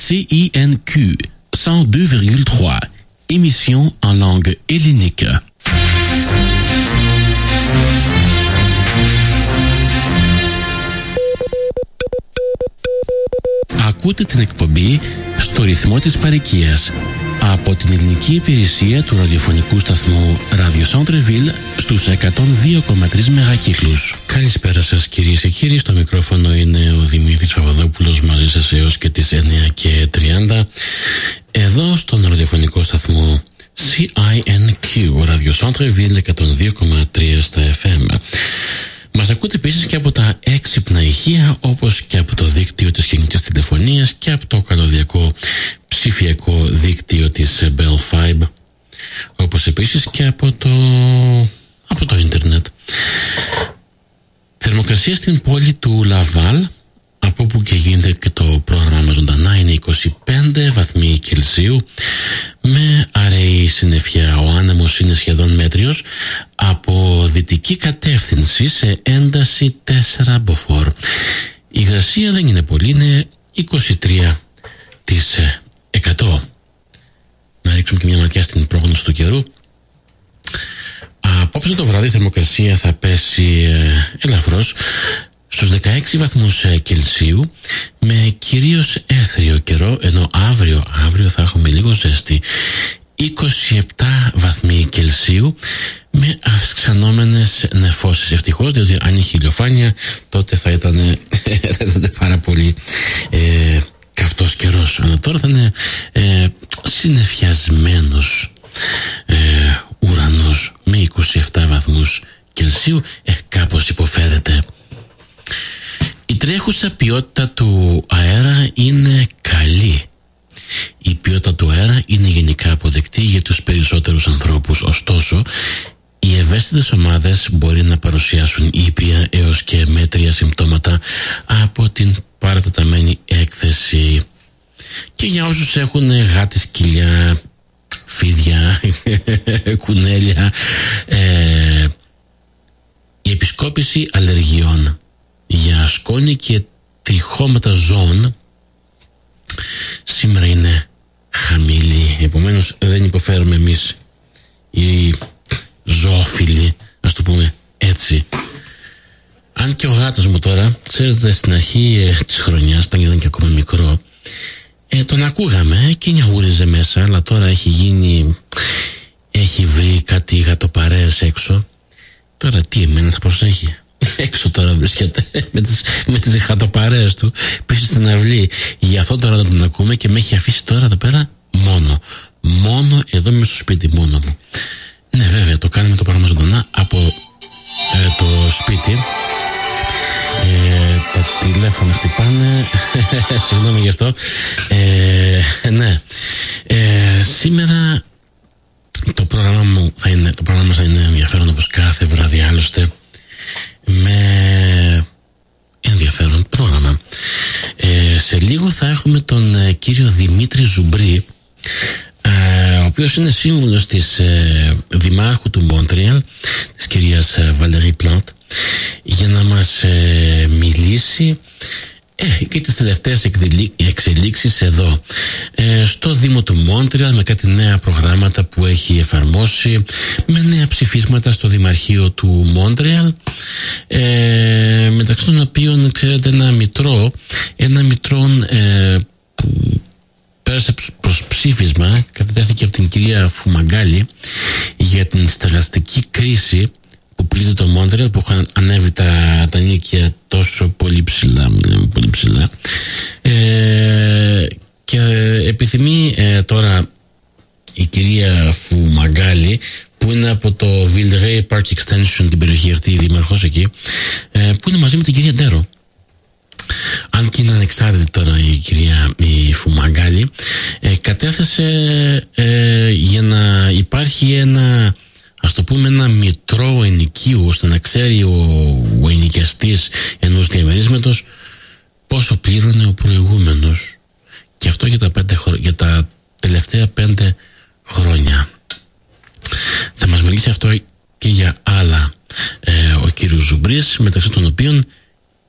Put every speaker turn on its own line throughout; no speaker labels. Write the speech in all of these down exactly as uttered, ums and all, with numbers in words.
C I N Q cent deux virgule trois, émission en langue hellénique. Ακούτε την εκπομπή στο ρυθμό της παροικίας από την ελληνική υπηρεσία του ραδιοφωνικού σταθμού Radio Centre-Ville στους εκατόν δύο κόμμα τρία μεγακύκλους. Καλησπέρα σας κυρίες και κύριοι, στο μικρόφωνο είναι ο Δημήτρης Παπαδόπουλος μαζί σας έως και τις εννιά και τριάντα εδώ στον ραδιοφωνικό σταθμό C I N Q, Radio Centre-Ville εκατόν δύο κόμμα τρία στα εφ εμ. Μας ακούτε επίσης και από τα έξυπνα ηχεία, όπως και από το δίκτυο της κινητής τηλεφωνίας και από το καλωδιακό ψηφιακό δίκτυο της Bell Fibe, όπως επίσης και από το, από το ίντερνετ. Θερμοκρασία στην πόλη του Λαβάλ, από όπου και γίνεται και το πρόγραμμα μας ζωντανά, είναι είκοσι πέντε βαθμοί Κελσίου με αραιή συννεφιά. Ο άνεμος είναι σχεδόν μέτριος από δυτική κατεύθυνση σε ένταση τέσσερα μποφόρ. Η υγρασία δεν είναι πολύ, είναι είκοσι τρία τοις εκατό. Να ρίξουμε και μια ματιά στην πρόγνωση του καιρού. Απόψε το βράδυ η θερμοκρασία θα πέσει ε, ελαφρώς στους δεκαέξι βαθμούς Κελσίου με κυρίως έθριο καιρό, ενώ αύριο, αύριο θα έχουμε λίγο ζέστη. είκοσι επτά βαθμοί Κελσίου με αυξανόμενες νεφώσεις. Ευτυχώς, διότι αν είχε ηλιοφάνεια τότε θα ήταν, θα ήταν πάρα πολύ ε, καυτός καιρός. Αλλά τώρα θα είναι ε, συννεφιασμένος ε, ουρανός με είκοσι επτά βαθμούς Κελσίου. Ε, κάπως υποφέρεται. Η τρέχουσα ποιότητα του αέρα είναι καλή. Η ποιότητα του αέρα είναι γενικά αποδεκτή για τους περισσότερους ανθρώπους. Ωστόσο, οι ευαίσθητες ομάδες μπορεί να παρουσιάσουν ήπια έως και μέτρια συμπτώματα από την παρατεταμένη έκθεση. Και για όσους έχουν γάτη, σκυλιά, φίδια, κουνέλια, ε, η επισκόπηση αλλεργιών για σκόνη και τριχώματα ζώων σήμερα είναι χαμηλή. Επομένως δεν υποφέρουμε εμείς οι ζωόφιλοι, ας το πούμε έτσι. Αν και ο γάτος μου τώρα, ξέρετε, στην αρχή ε, της χρονιάς, όταν ήταν και ακόμα μικρό, ε, τον ακούγαμε και νιαγούριζε μέσα, αλλά τώρα έχει γίνει, έχει βρει κάτι γατοπαρέες έξω. Τώρα τι, εμένα θα προσέχει? Έξω τώρα βρίσκεται με τις, με τις γατοπαρέες του πίσω στην αυλή. Γι' αυτό τώρα δεν τον ακούμε και με έχει αφήσει τώρα εδώ πέρα μόνο. Μόνο εδώ μέσα στο σπίτι, μόνο μου. Ναι, βέβαια, το κάνουμε το πράγμα ζωντανά από ε, το σπίτι. Ε, τα τηλέφωνα χτυπάνε. Συγγνώμη γι' αυτό. Ε, ναι. Ε, σήμερα το πρόγραμμα μου θα είναι, το πρόγραμμα μας θα είναι ενδιαφέρον όπως κάθε βράδυ άλλωστε, με ενδιαφέρον πρόγραμμα. Ε, σε λίγο θα έχουμε τον ε, κύριο Δημήτρη Ζουμπρί, ε, ο οποίος είναι σύμβουλος της ε, Δημάρχου του Μόντρεαλ, της κυρίας ε, Βαλερή Πλάντ, για να μας ε, μιλήσει ε, και τις τελευταίες εξελίξεις εδώ ε, στο Δήμο του Μόντρεαλ, με κάτι νέα προγράμματα που έχει εφαρμόσει, με νέα ψηφίσματα στο Δημαρχείο του Μόντρεαλ, ε, μεταξύ των οποίων, ξέρετε, ένα μητρό ένα μητρό ε, που πέρασε προς ψήφισμα, κατατέθηκε από την κυρία Φουμαγκάλη, για την στεγαστική κρίση που πλήττει το Μόντρεαλ, που έχουν ανέβει τα, τα νίκια τόσο πολύ ψηλά, μιλάμε πολύ ψηλά, ε, και επιθυμεί ε, τώρα η κυρία Φουμαγκάλη, που είναι από το Villeray Park Extension, την περιοχή αυτή, η δήμαρχος εκεί, ε, που είναι μαζί με την κυρία Ντέρο. Αν και είναι ανεξάρτητη τώρα η κυρία η Φουμαγκάλη, ε, κατέθεσε ε, για να υπάρχει ένα, ας το πούμε, ένα μητρό ενοικίου, ώστε να ξέρει ο, ο ενοικιαστής ενός διαμερίσματος πόσο πλήρωνε ο προηγούμενος, και αυτό για τα, πέντε, για τα τελευταία πέντε χρόνια. Θα μας μιλήσει αυτό και για άλλα ε, ο κύριος Ζουμπρής, μεταξύ των οποίων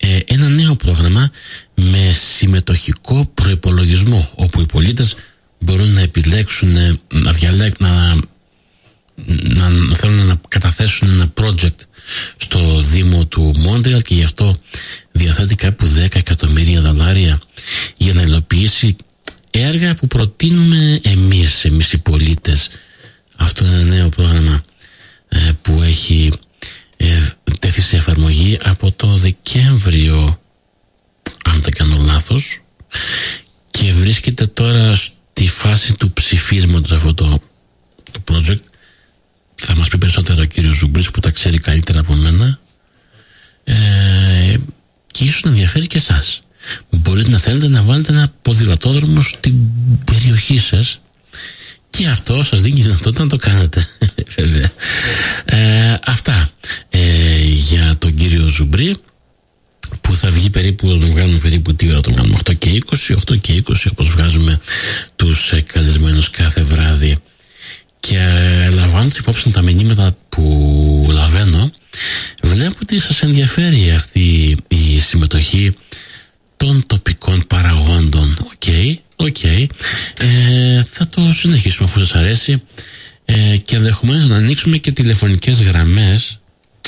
ε, ένα νέο πρόγραμμα με συμμετοχικό προϋπολογισμό, όπου οι πολίτες μπορούν να επιλέξουν, να διαλέξουν, να, να, να θέλουν να καταθέσουν ένα project στο Δήμο του Μόντρεαλ, και γι' αυτό διαθέτει κάπου δέκα εκατομμύρια δολάρια για να υλοποιήσει έργα που προτείνουμε εμείς, εμείς οι πολίτες. Αυτό είναι ένα νέο πρόγραμμα ε, που έχει ε, τέθει σε εφαρμογή από το Δεκέμβριο, αν δεν κάνω λάθος, και βρίσκεται τώρα στη φάση του ψηφίσματος αυτό το, το project. Θα μας πει περισσότερο ο κύριος Ζουμπρής, που τα ξέρει καλύτερα από μένα, ε, και ίσως να ενδιαφέρει και εσάς. Μπορείτε να θέλετε να βάλετε ένα ποδηλατόδρομο στην περιοχή σας, και αυτό σας δίνει δυνατότητα να το κάνετε. Βέβαια. Ε, αυτά ε, για τον κύριο Ζουμπρή, που θα βγει περίπου, τον βγάλουμε περίπου τι ώρα τον κάνουμε, οκτώ και είκοσι, οκτώ και είκοσι, όπως βγάζουμε τους ε, καλεσμένους κάθε βράδυ. Και ε, λαμβάνοντας υπόψη τα μηνύματα που λαβαίνω, βλέπω ότι σας ενδιαφέρει αυτή η συμμετοχή των τοπικών παραγόντων. Οκ, okay, οκ. Okay. Ε, θα το συνεχίσουμε αφού σας αρέσει, ε, και ενδεχομένως να ανοίξουμε και τηλεφωνικές γραμμές,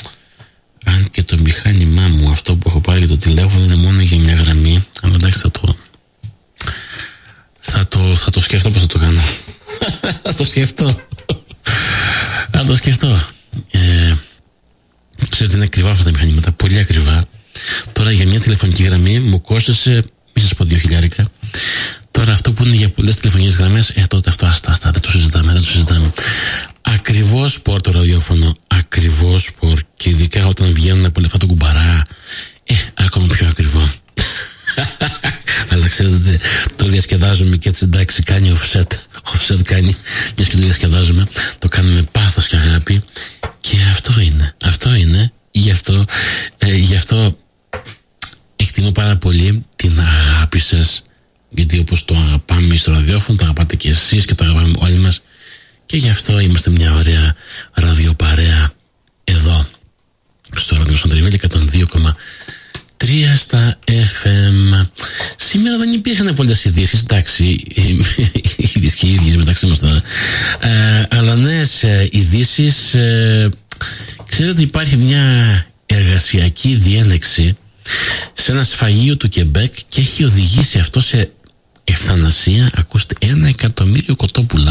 αν και το μηχάνημά μου, αυτό που έχω πάρει για το τηλέφωνο, είναι μόνο για μια γραμμή. Αλλά εντάξει, θα το θα το, θα το σκεφτώ πώς θα το κάνω. Θα το σκεφτώ. Θα το σκεφτώ. Ε, ξέρετε, είναι ακριβά αυτά τα μηχανήματα, πολύ ακριβά. Τώρα για μια τηλεφωνική γραμμή μου κόστησε, μη σας πω δύο χιλιάρικα. Τώρα αυτό που είναι για πολλές τηλεφωνικές γραμμές, ε, τότε αυτό άστα, άστα, δεν το συζητάμε, δεν το συζητάμε. Ακριβώς σπορ το ραδιόφωνο, ακριβώς σπορ, και ειδικά όταν βγαίνουν από λεφτά το κουμπαρά, ε, ακόμα πιο ακριβό. Αλλά ξέρετε, το διασκεδάζουμε και έτσι, εντάξει, κάνει offset. Offset κάνει, μιας και το διασκεδάζουμε, το κάνουμε με πάθος και αγάπη, και αυτό είναι, αυτό είναι, γι' αυτό, ε, γι' αυτό εκτιμώ πάρα πολύ την αγάπη σας, γιατί όπως το αγαπάμε στο ραδιόφωνο, το αγαπάτε και εσείς και το αγαπάμε όλοι μας, και γι' αυτό είμαστε μια ωραία ραδιοπαρέα εδώ στο ραδιόφωνο Τριβέλη εκατόν δύο κόμμα τρία στα εφ εμ. Σήμερα δεν υπήρχαν πολλές ειδήσεις, εντάξει, οι ειδήσεις και οι ίδιες μεταξύ μας τώρα, ε, αλλά νέες ειδήσεις. Ε, ξέρετε ότι υπάρχει μια εργασιακή διένεξη σε ένα σφαγείο του Κεμπέκ, και έχει οδηγήσει αυτό σε ευθανασία, ακούστε, ένα εκατομμύριο κοτόπουλα.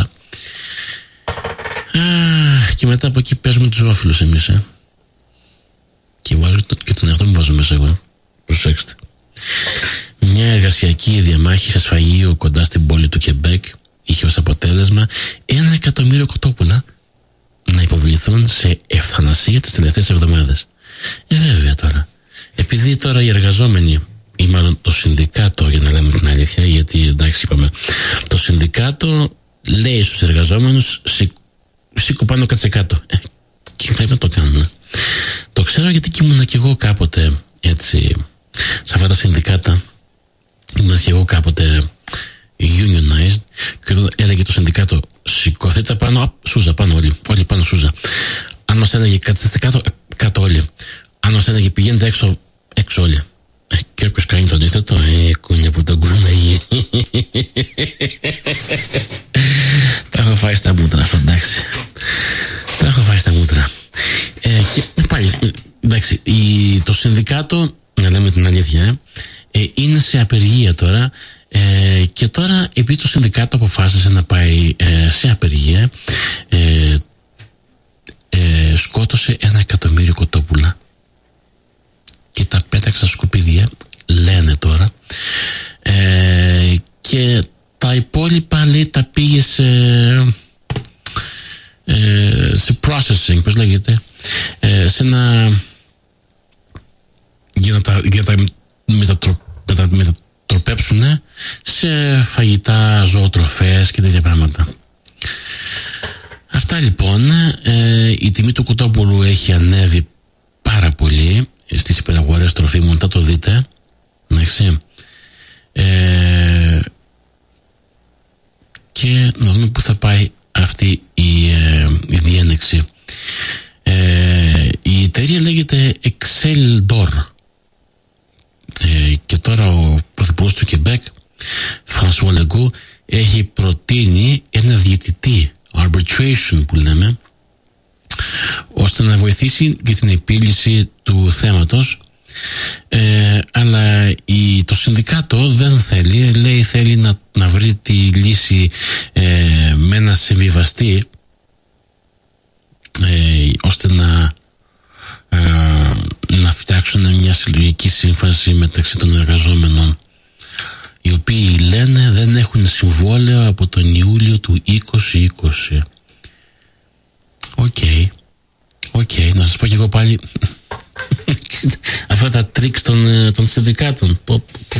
Α, και μετά από εκεί παίζουμε τους ζωόφιλους εμείς, ε. Και, βάζω, και τον εαυτό μου βάζω μέσα εγώ. Προσέξτε. Μια εργασιακή διαμάχη σε σφαγείο κοντά στην πόλη του Κεμπέκ είχε ως αποτέλεσμα ένα εκατομμύριο κοτόπουλα να υποβληθούν σε ευθανασία τις τελευταίες εβδομάδες. Ε, βέβαια τώρα. Επειδή τώρα οι εργαζόμενοι, ή μάλλον το συνδικάτο, για να λέμε την αλήθεια, γιατί εντάξει είπαμε, το συνδικάτο λέει στους εργαζόμενους σήκω πάνω, κάτσε κάτω. Ε, και πρέπει να το κάνουν. Το ξέρω γιατί και ήμουνα και εγώ κάποτε έτσι, σε αυτά τα συνδικάτα, ήμουνα και εγώ κάποτε unionized, και όταν έλεγε το συνδικάτο σηκωθείτε πάνω, α, σούζα πάνω όλοι, όλοι πάνω σούζα. Αν μας έλεγε κάτσετε κάτω, κάτω όλοι. Αν μας έλεγε πηγαίνετε έξω, έξω όλοι. Ε, και όποιος κάνει το αντίθετο, ε, κούνια που τον κουρούμαι. Τα έχω φάει στα μούτρα αυτό, εντάξει. Τα έχω φάει στα μούτρα. Ε, και πάλι, εντάξει, η, το συνδικάτο, να λέμε την αλήθεια, ε, είναι σε απεργία τώρα, ε, και τώρα επειδή το συνδικάτο αποφάσισε να πάει ε, σε απεργία, ε, ε, σκότωσε ένα εκατομμύριο κοτόπουλα και τα πέταξε στα σκουπίδια, λένε τώρα, ε, και τα υπόλοιπα, λέει, τα πήγε σε, ε, σε processing, πώς λέγεται, ε, σε ένα, για να τα, για να τα, μετατρο, να τα μετατροπέψουν σε φαγητά, ζωοτροφές και τέτοια πράγματα. Αυτά λοιπόν. Ε, η τιμή του κοτόπουλου έχει ανέβει πάρα πολύ στις υπεραγορές τροφίμων, θα το δείτε, εντάξει. Ε, και να δούμε πού θα πάει αυτή η, ε, η διένεξη. Ε, η εταιρεία λέγεται Exceldor, Υπουργός του Κεμπέκ, Φρανσουά Λεγκού, έχει προτείνει ένα διαιτητή, arbitration που λέμε, ώστε να βοηθήσει για την επίλυση του θέματος. Ε, αλλά η, το συνδικάτο δεν θέλει, λέει θέλει να, να βρει τη λύση ε, με ένα συμβιβαστή, ε, ώστε να ε, να φτιάξουν μια συλλογική σύμφαση μεταξύ των εργαζόμενων, οι οποίοι λένε δεν έχουν συμβόλαιο από τον Ιούλιο του είκοσι είκοσι. Οκ, okay. Οκ, okay. Να σας πω και εγώ πάλι αυτά τα τρίξ των, των συνδικάτων. Πω, πω, πω.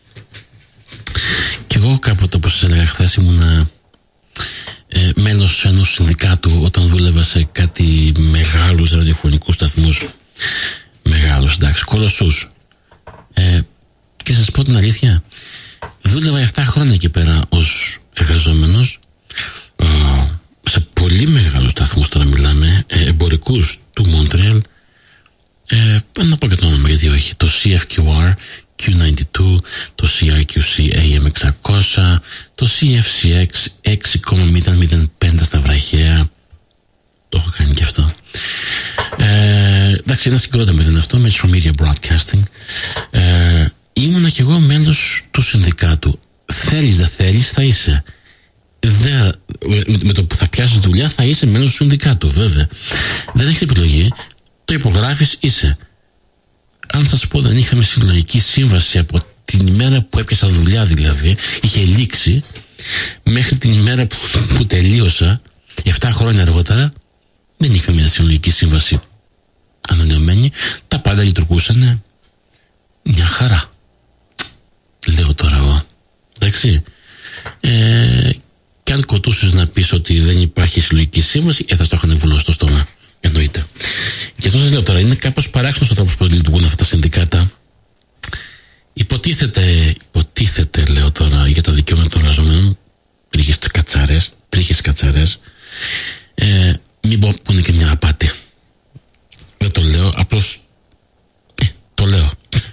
Και εγώ κάποτε, όπως σας έλεγα χθες, ήμουνα ε, μέλος ενός συνδικάτου όταν δούλευα σε κάτι μεγάλους ραδιοφωνικούς σταθμούς. Μεγάλους, εντάξει, κολοσσούς. Ε, και σας πω την αλήθεια, δούλευα επτά χρόνια εκεί πέρα ως εργαζόμενος ε, σε πολύ μεγάλους σταθμούς, τώρα μιλάμε, ε, εμπορικούς του Μόντρεαλ. Ε, να πω και το όνομα, γιατί όχι. Το σι εφ κιου αρ κιου ενενήντα δύο, το σι αρ κιου σι έι εμ εξακόσια, το σι εφ σι εξ έξι κόμμα μηδέν μηδέν πέντε στα βραχαία. Το έχω κάνει και αυτό. Ε, εντάξει, ένα συγκρότημα ήταν αυτό, Metro Media Broadcasting. Ε, ήμουνα κι εγώ μέλος του συνδικάτου. Θέλεις, δεν θέλεις, θα είσαι. Δε, με, με το που θα πιάσεις δουλειά θα είσαι μέλος του συνδικάτου, βέβαια. Δεν έχεις επιλογή. Το υπογράφεις, είσαι. Αν σας πω, δεν είχαμε συλλογική σύμβαση από την ημέρα που έπιασα δουλειά, δηλαδή είχε λήξει, μέχρι την ημέρα που, που τελείωσα επτά χρόνια αργότερα, δεν είχαμε μια συλλογική σύμβαση ανανεωμένη. Τα πάντα λειτουργούσαν μια χαρά, λέω τώρα εγώ, εντάξει. ε, και αν κοτούσες να πεις ότι δεν υπάρχει συλλογική σύμβαση, ε, θα στο είχαν βουλώσει στο στόμα, εννοείται. Και αυτό σας λέω τώρα, είναι κάπως παράξενος ο τρόπος πώς λειτουργούν αυτά τα συνδικάτα. Υποτίθεται, υποτίθεται λέω τώρα, για τα δικαιώματα των εργαζομένων, τρίχες κατσάρες, τρίχες κατσάρες, ε, μην πω που είναι και μια απάτη. Δεν το λέω, απλώς ε, το λέω.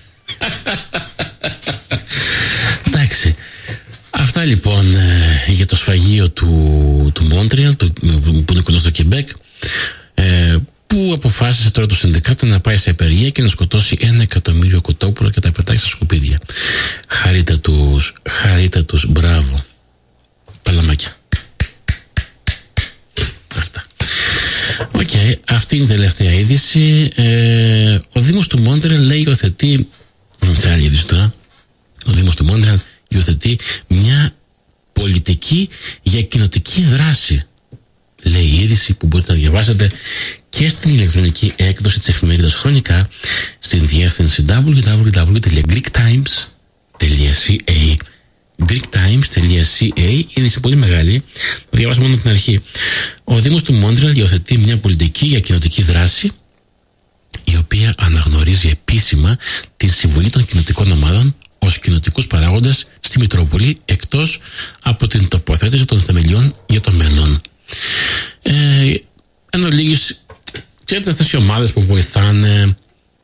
Εντάξει. Αυτά λοιπόν ε, για το σφαγείο του, του Μόντρεαλ, που είναι κοντά στο Κεμπέκ, ε, που αποφάσισε τώρα το συνδικάτο να πάει σε απεργία και να σκοτώσει ένα εκατομμύριο κοτόπουλα και τα πετάξει στα σκουπίδια. Χαρείτε τους, χαρείτε τους, μπράβο. Παλαμάκια. Αυτά. Οκ, okay, αυτή είναι η τελευταία είδηση. Ε, ο Δήμος του Μόντρεαλ λέει υιοθετεί, σε άλλη είδηση τώρα, ο Δήμος του Μόντρεαλ υιοθετεί μια πολιτική για κοινοτική δράση. Λέει η είδηση που μπορείτε να διαβάσετε και στην ηλεκτρονική έκδοση της εφημερίδας Χρονικά στην διεύθυνση double-u double-u double-u τελεία greek times τελεία c a. greek times τελεία c a. Είδηση πολύ μεγάλη, θα διαβάσω μόνο την αρχή. Ο Δήμος του Μόντρεαλ υιοθετεί μια πολιτική για κοινοτική δράση, η οποία αναγνωρίζει επίσημα τη συμβολή των κοινοτικών ομάδων ως κοινοτικούς παράγοντες στη Μητρόπολη, εκτός από την τοποθέτηση των θεμελιών για το μέλλον. Ε, εν ολίγης, ξέρετε αυτές οι ομάδες που βοηθάνε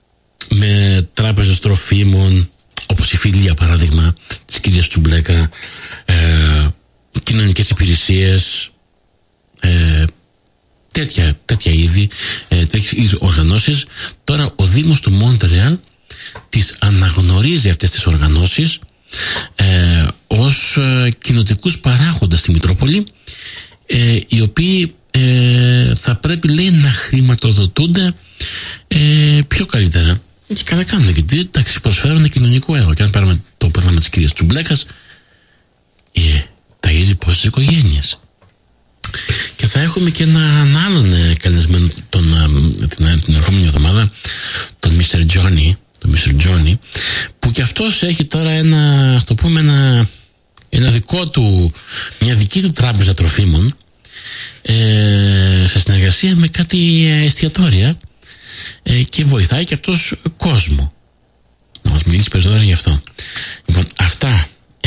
με τράπεζες τροφίμων, όπως η Φιλία παράδειγμα της κυρίας Τσουμπλέκα, ε, κοινωνικές υπηρεσίες, ε, τέτοια, τέτοια είδη, ε, τέτοιες οργανώσεις. Τώρα ο Δήμος του Μόντρεαλ τις αναγνωρίζει αυτές τις οργανώσεις ε, ως ε, κοινοτικούς παράγοντες στη Μητρόπολη, ε, οι οποίοι ε, θα πρέπει, λέει, να χρηματοδοτούνται ε, πιο καλύτερα. Και καλά κάνουν, γιατί εντάξει, προσφέρουν κοινωνικό έργο. Και αν πάρουμε το πρόγραμμα της κυρίας Τσουμπλέκας, ε, ταΐζει πόσες οικογένειες. Και θα έχουμε και έναν άλλον ε, καλεσμένο τον, ε, την, την ερχόμενη εβδομάδα, τον μίστερ Johnny, τον μίστερ Johnny, που και αυτός έχει τώρα ένα, ας το πούμε, ένα, ένα δικό του, μια δική του τράπεζα τροφίμων, ε, σε συνεργασία με κάτι εστιατόρια, ε, και βοηθάει και αυτός κόσμο. Να μας μιλήσει περισσότερα γι' αυτό. Λοιπόν, αυτά, ε,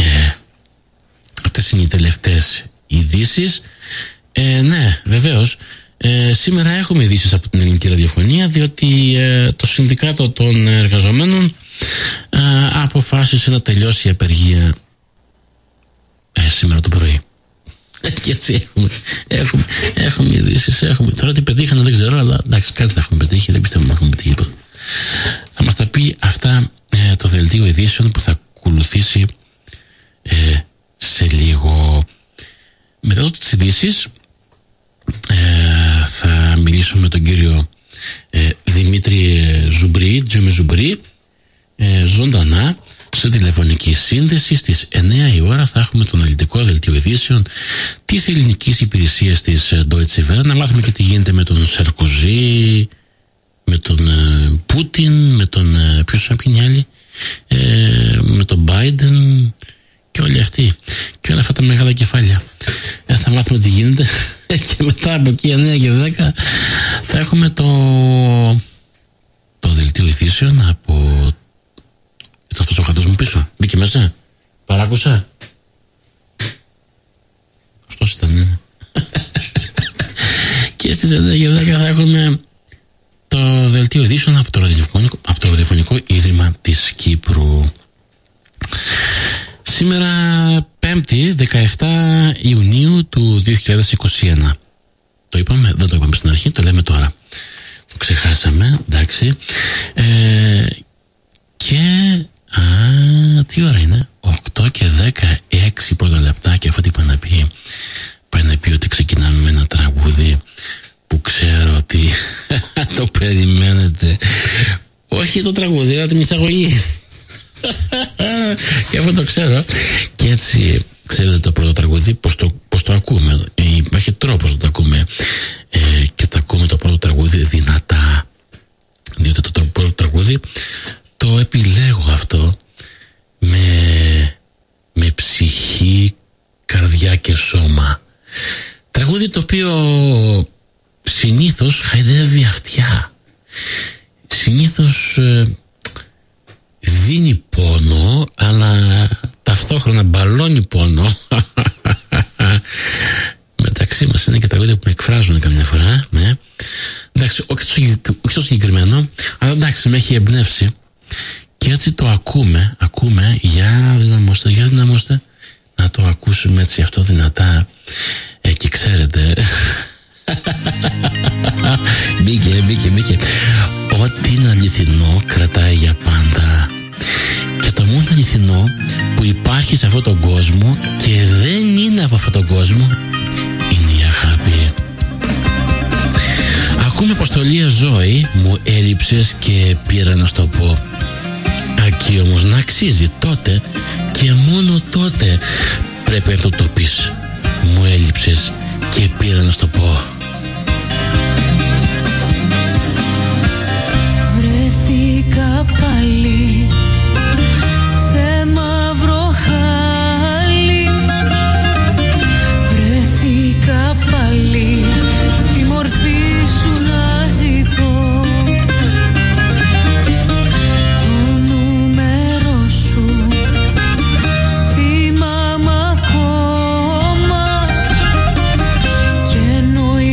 αυτές είναι οι τελευταίες ειδήσεις. Ε, ναι, βεβαίως, ε, σήμερα έχουμε ειδήσεις από την ελληνική ραδιοφωνία, διότι ε, το Συνδικάτο των Εργαζομένων ε, α, αποφάσισε να τελειώσει η απεργία ε, σήμερα το πρωί. Και έτσι έχουμε, έχουμε, έχουμε ειδήσεις, έχουμε. Τώρα τι πετύχανε δεν ξέρω, αλλά εντάξει, κάτι θα έχουμε πετύχει, δεν πιστεύω να έχουμε πετύχει. Θα μας τα πει αυτά ε, το δελτίο ειδήσεων που θα ακολουθήσει ε, σε λίγο. Μετά τις ειδήσεις ε, θα μιλήσω με τον κύριο ε, Δημήτρη Ζουμπρί, Τζίμι Ζουμπρί, ε, ζωντανά σε τηλεφωνική σύνδεση. Στις εννιά η ώρα θα έχουμε τον αναλυτικό δελτίο ειδήσεων της ελληνικής υπηρεσίας της Deutsche Welle, να μάθουμε και τι γίνεται με τον Σαρκοζή, με τον ε, Πούτιν, με τον ε, ποιος είναι άλλοι, ε, με τον Biden και όλοι αυτοί και όλα αυτά τα μεγάλα κεφάλια. Ε, θα μάθουμε τι γίνεται και μετά από εκεί εννιά και δέκα θα έχουμε το το δελτίο ειδήσεων από αυτός ο χατός μου πίσω. Μπήκε μέσα, παράκουσα. Αυτός ήταν, ναι. Και στις εννιά και δέκα θα έχουμε το δελτίο ειδήσεων από το ραδιοφωνικό, από το ραδιοφωνικό ίδρυμα της Κύπρου. Σήμερα Πέμπτη δεκαεφτά Ιουνίου του δύο χιλιάδες είκοσι ένα. Το είπαμε, δεν το είπαμε στην αρχή, το λέμε τώρα. Το ξεχάσαμε, εντάξει. Ε, και α, τι ώρα είναι? οκτώ και δεκαέξι πρώτα λεπτά. Και αυτό τι πάει να πει? Πάει να πει ότι ξεκινάμε με ένα τραγούδι που ξέρω ότι το περιμένετε. Όχι το τραγούδι, αλλά την εισαγωγή. Και αυτό το ξέρω. Και έτσι ξέρετε το πρώτο τραγούδι πως το, πως το ακούμε. Υπάρχει τρόπος να το ακούμε, ε, και το ακούμε το πρώτο τραγούδι δυνατά, διότι το, το πρώτο τραγούδι το επιλέγω αυτό με, με ψυχή, καρδιά και σώμα. Τραγούδι το οποίο συνήθως χαϊδεύει αυτιά, συνήθως ε, δίνει πόνο, αλλά ταυτόχρονα μπαλώνει πόνο. Μεταξύ μας είναι και τραγούδια που με εκφράζουν καμιά φορά, ναι. Εντάξει, όχι το συγκεκριμένο, αλλά εντάξει, με έχει εμπνεύσει και έτσι το ακούμε, ακούμε, για δυναμώστε, για δυναμώστε, να το ακούσουμε έτσι αυτό δυνατά, ε, και ξέρετε, μπήκε, μπήκε, μπήκε, ό,τι είναι αληθινό κρατάει για πάντα. Και το μόνο αληθινό που υπάρχει σε αυτόν τον κόσμο και δεν είναι από αυτόν τον κόσμο είναι η αγάπη. Ακούμε αποστολή ζωή, μου έλειψες και πήρα να στο πω. Αρκεί όμως να αξίζει, τότε και μόνο τότε πρέπει να το το πεις. Μου έλειψες και πήρα να στο πω.
Βρέθηκα πάλι σε μαύρο χάλι, βρέθηκα πάλι τη μορφή σου να ζητώ, το νούμερο σου θυμάμαι ακόμα και εννοεί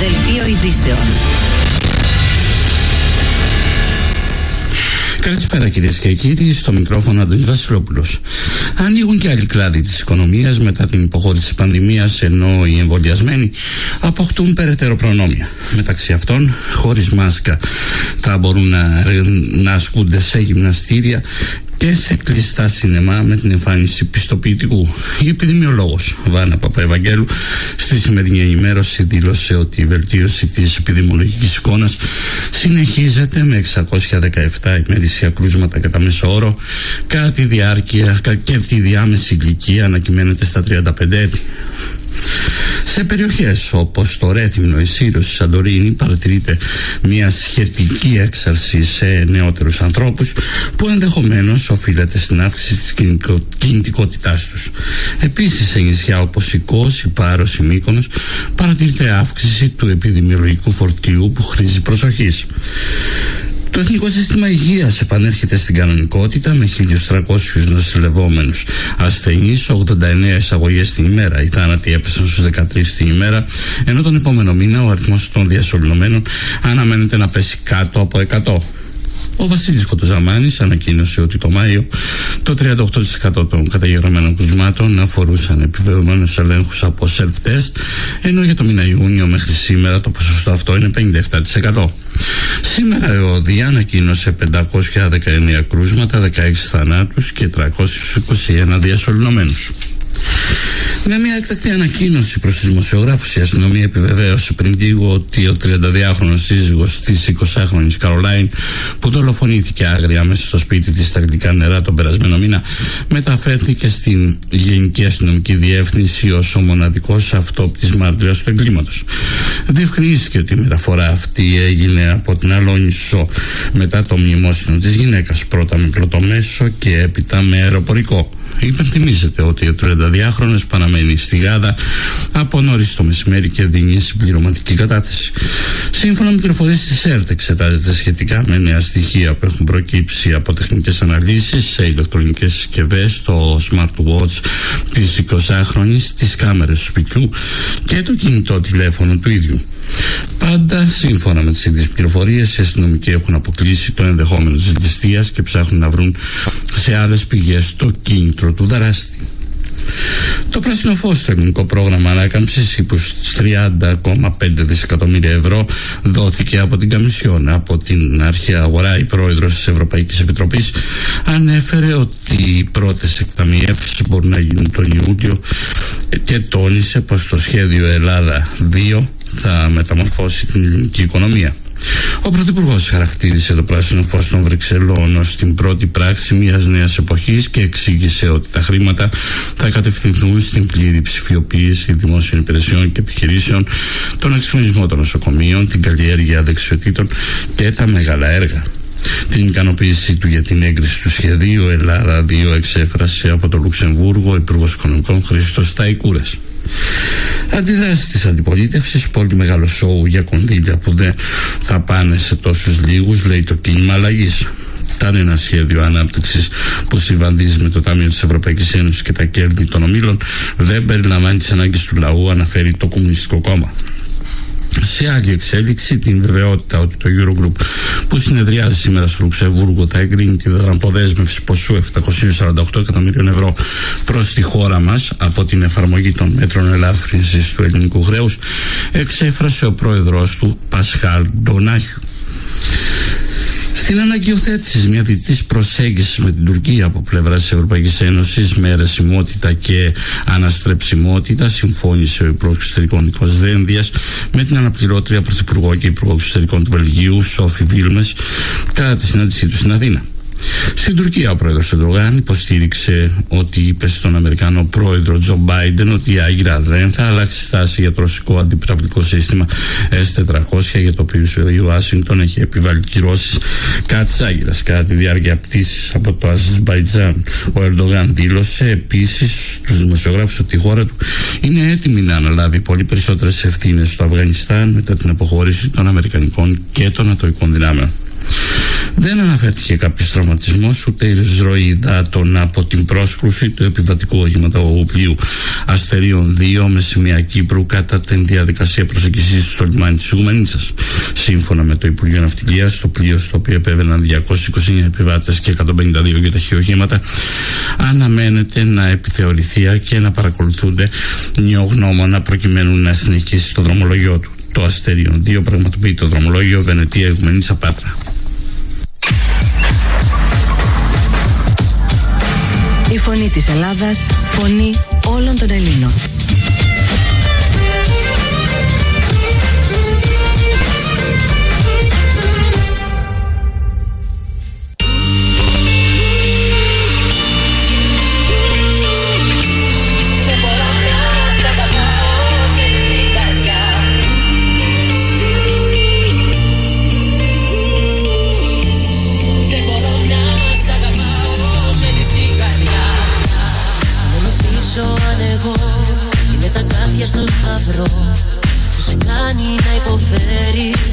Δελτίο ειδήσεων.
Καλησπέρα κυρίες και κύριοι, στο μικρόφωνο Αντώνης Βασιλόπουλος. Ανοίγουν και άλλοι κλάδοι της οικονομίας μετά την υποχώρηση της πανδημίας, ενώ οι εμβολιασμένοι αποκτούν περαιτέρω προνόμια. Μεταξύ αυτών, χωρίς μάσκα θα μπορούν να, να ασκούνται σε γυμναστήρια και σε κλειστά σινεμά με την εμφάνιση πιστοποιητικού. Η επιδημιολόγος Βάνα Παπαευαγγέλου στη σημερινή ενημέρωση δήλωσε ότι η βελτίωση της επιδημιολογικής εικόνας συνεχίζεται με εξακόσια δεκαεπτά ημερήσια κρούσματα κατά μέσο όρο, κατά τη διάρκεια και τη διάμεση ηλικία να κυμαίνεται στα τριάντα πέντε έτη. Σε περιοχές όπως το Ρέθυμνο, η Σύρος, η Σαντορίνη παρατηρείται μια σχετική έξαρση σε νεότερους ανθρώπους που ενδεχομένως οφείλεται στην αύξηση της κινητικότητάς τους. Επίσης σε νησιά όπως η Κος, η Πάρος, η Μύκονος παρατηρείται αύξηση του επιδημιολογικού φορτίου που χρήζει προσοχής. Το Εθνικό Σύστημα Υγείας επανέρχεται στην κανονικότητα με χίλιους τριακόσιους νοσηλευόμενους ασθενείς, ογδόντα εννέα εισαγωγές την ημέρα. Οι θάνατοι έπεσαν στους δεκατρείς την ημέρα, ενώ τον επόμενο μήνα ο αριθμός των διασωληνωμένων αναμένεται να πέσει κάτω από εκατό. Ο Βασίλης Κοντοζαμάνης ανακοίνωσε ότι το Μάιο το τριάντα οκτώ τοις εκατό των καταγεγραμμένων κρουσμάτων αφορούσαν επιβεβαιωμένους ελέγχους από self-test, ενώ για το μήνα Ιούνιο μέχρι σήμερα το ποσοστό αυτό είναι πενήντα επτά τοις εκατό. Σήμερα η ΟΔΙ ανακοίνωσε πεντακόσια δεκαεννέα κρούσματα, δεκαέξι θανάτους και τριακόσιους είκοσι ένα διασωληνωμένους. Με μια έκτακτη ανακοίνωση προς τους δημοσιογράφους, η αστυνομία επιβεβαίωσε πριν λίγο ότι ο τριανταδυάχρονος σύζυγος της εικοσάχρονης Καρολάιν, που δολοφονήθηκε άγρια μέσα στο σπίτι της στα Αγγλικά Νερά τον περασμένο μήνα, μεταφέρθηκε στην Γενική Αστυνομική Διεύθυνση ως ο μοναδικός αυτόπτης μάρτυρας του εγκλήματος. Διευκρινίστηκε ότι η μεταφορά αυτή έγινε από την Αλόνισο μετά το μνημόσυνο της γυναίκας, πρώτα με πλωτομέσο και έπειτα με αεροπορικό. Υπενθυμίζεται ότι ο τριανταδυάχρονος παραμένει στη Γάδα από νωρίς το μεσημέρι και δίνει συμπληρωματική κατάθεση. Σύμφωνα με πληροφορίες της ΕΡΤ, εξετάζεται σχετικά με νέα στοιχεία που έχουν προκύψει από τεχνικές αναλύσεις σε ηλεκτρονικές συσκευές, το smartwatch της εικοσάχρονης, τις κάμερες του σπιτιού και το κινητό τηλέφωνο του ίδιου. Πάντα σύμφωνα με τις ίδιες πληροφορίες, οι αστυνομικοί έχουν αποκλείσει το ενδεχόμενο της ληστείας και ψάχνουν να βρουν σε άλλες πηγές το κίνητρο του δράστη. Το πράσινο φως στο ελληνικό πρόγραμμα ανάκαμψης ύψους τριάντα κόμμα πέντε δισεκατομμύρια ευρώ δόθηκε από την Καμισιόν. Από την αρχαία αγορά, η πρόεδρος της Ευρωπαϊκής Επιτροπής ανέφερε ότι οι πρώτες εκταμιεύσεις μπορούν να γίνουν τον Ιούλιο και τόνισε πως το σχέδιο Ελλάδα δύο θα μεταμορφώσει την ελληνική οικονομία. Ο Πρωθυπουργός χαρακτήρισε το πράσινο φως των Βρυξελών ως την πρώτη πράξη μιας νέας εποχής και εξήγησε ότι τα χρήματα θα κατευθυνθούν στην πλήρη ψηφιοποίηση δημόσιων υπηρεσιών και επιχειρήσεων, τον εξυγχρονισμό των νοσοκομείων, την καλλιέργεια δεξιοτήτων και τα μεγάλα έργα. Την ικανοποίησή του για την έγκριση του σχεδίου Ελλάδα δύο εξέφρασε από το Λουξεμβούργο ο Υπουργός Οικονομικών Χρήστος Σταϊκούρας. Αντιδράσεις της αντιπολίτευσης, πολύ μεγάλο σοου για κονδύλια που δεν θα πάνε σε τόσους λίγους, λέει το κίνημα αλλαγής. Ήταν ένα σχέδιο ανάπτυξης που συμβαδίζει με το Ταμείο της Ευρωπαϊκής Ένωσης και τα κέρδη των ομίλων, δεν περιλαμβάνει τις ανάγκες του λαού, αναφέρει το Κομμουνιστικό Κόμμα. Σε άλλη εξέλιξη, την βεβαιότητα ότι το Eurogroup που συνεδριάζει σήμερα στο Λουξεμβούργο θα εγκρίνει τη δαναποδέσμευση ποσού επτακόσια σαράντα οκτώ εκατομμυρίων ευρώ προς τη χώρα μας από την εφαρμογή των μέτρων ελάφρυνσης του ελληνικού χρέους, εξέφρασε ο πρόεδρος του Πασχάλ Ντονάχιου. Στην αναγκαιοθέτηση μια διτής προσέγγισης με την Τουρκία από πλευρά της Ευρωπαϊκής Ένωσης με αιρεσιμότητα και αναστρεψιμότητα, συμφώνησε ο Υπουργός Εξωτερικών Νίκος Δένδιας με την αναπληρώτρια Πρωθυπουργό και Υπουργό Εξωτερικών του Βελγίου Σόφι Βίλμες κατά τη συνάντησή του στην Αθήνα. Στην Τουρκία, ο πρόεδρος Ερντογάν υποστήριξε ότι είπε στον Αμερικανό πρόεδρο Τζο Μπάιντεν ότι η Άγκυρα δεν θα αλλάξει στάση για το ρωσικό αντιπυραυλικό σύστημα ες τετρακόσια, για το οποίο η Ουάσιγκτον έχει επιβάλει κυρώσεις κατά της Άγκυρας κατά τη διάρκεια πτήσης από το Αζερμπαϊτζάν. Ο Ερντογάν δήλωσε επίσης στους δημοσιογράφους ότι η χώρα του είναι έτοιμη να αναλάβει πολύ περισσότερες ευθύνες στο Αφγανιστάν μετά την αποχώρηση των Αμερικανικών και των Νατοικών δυνάμεων. Δεν αναφέρθηκε κάποιος τραυματισμός ούτε εισρωή υδάτων από την πρόσκρουση του επιβατικού οχηματοπλοίου Αστερίων δύο με σημεία Κύπρου κατά την διαδικασία προσεγγίσης στο λιμάνι της Ιγουμενίτσας. Σύμφωνα με το Υπουργείο Ναυτιλίας, το πλοίο στο οποίο επέβαιναν διακόσιοι είκοσι εννέα επιβάτες και εκατόν πενήντα δύο γεωταχή οχήματα αναμένεται να επιθεωρηθεί και να παρακολουθούνται νεογνώμονα προκειμένου να συνεχίσει το δρομολόγιο του. Το Αστερίων δύο πραγματοποιεί το δρομολόγιο Βενετία Ιγουμενίτσα Πάτρα.
Η φωνή της Ελλάδας, φωνή όλων των Ελλήνων.
Στο σταυρό που σε κάνει να υποφέρεις.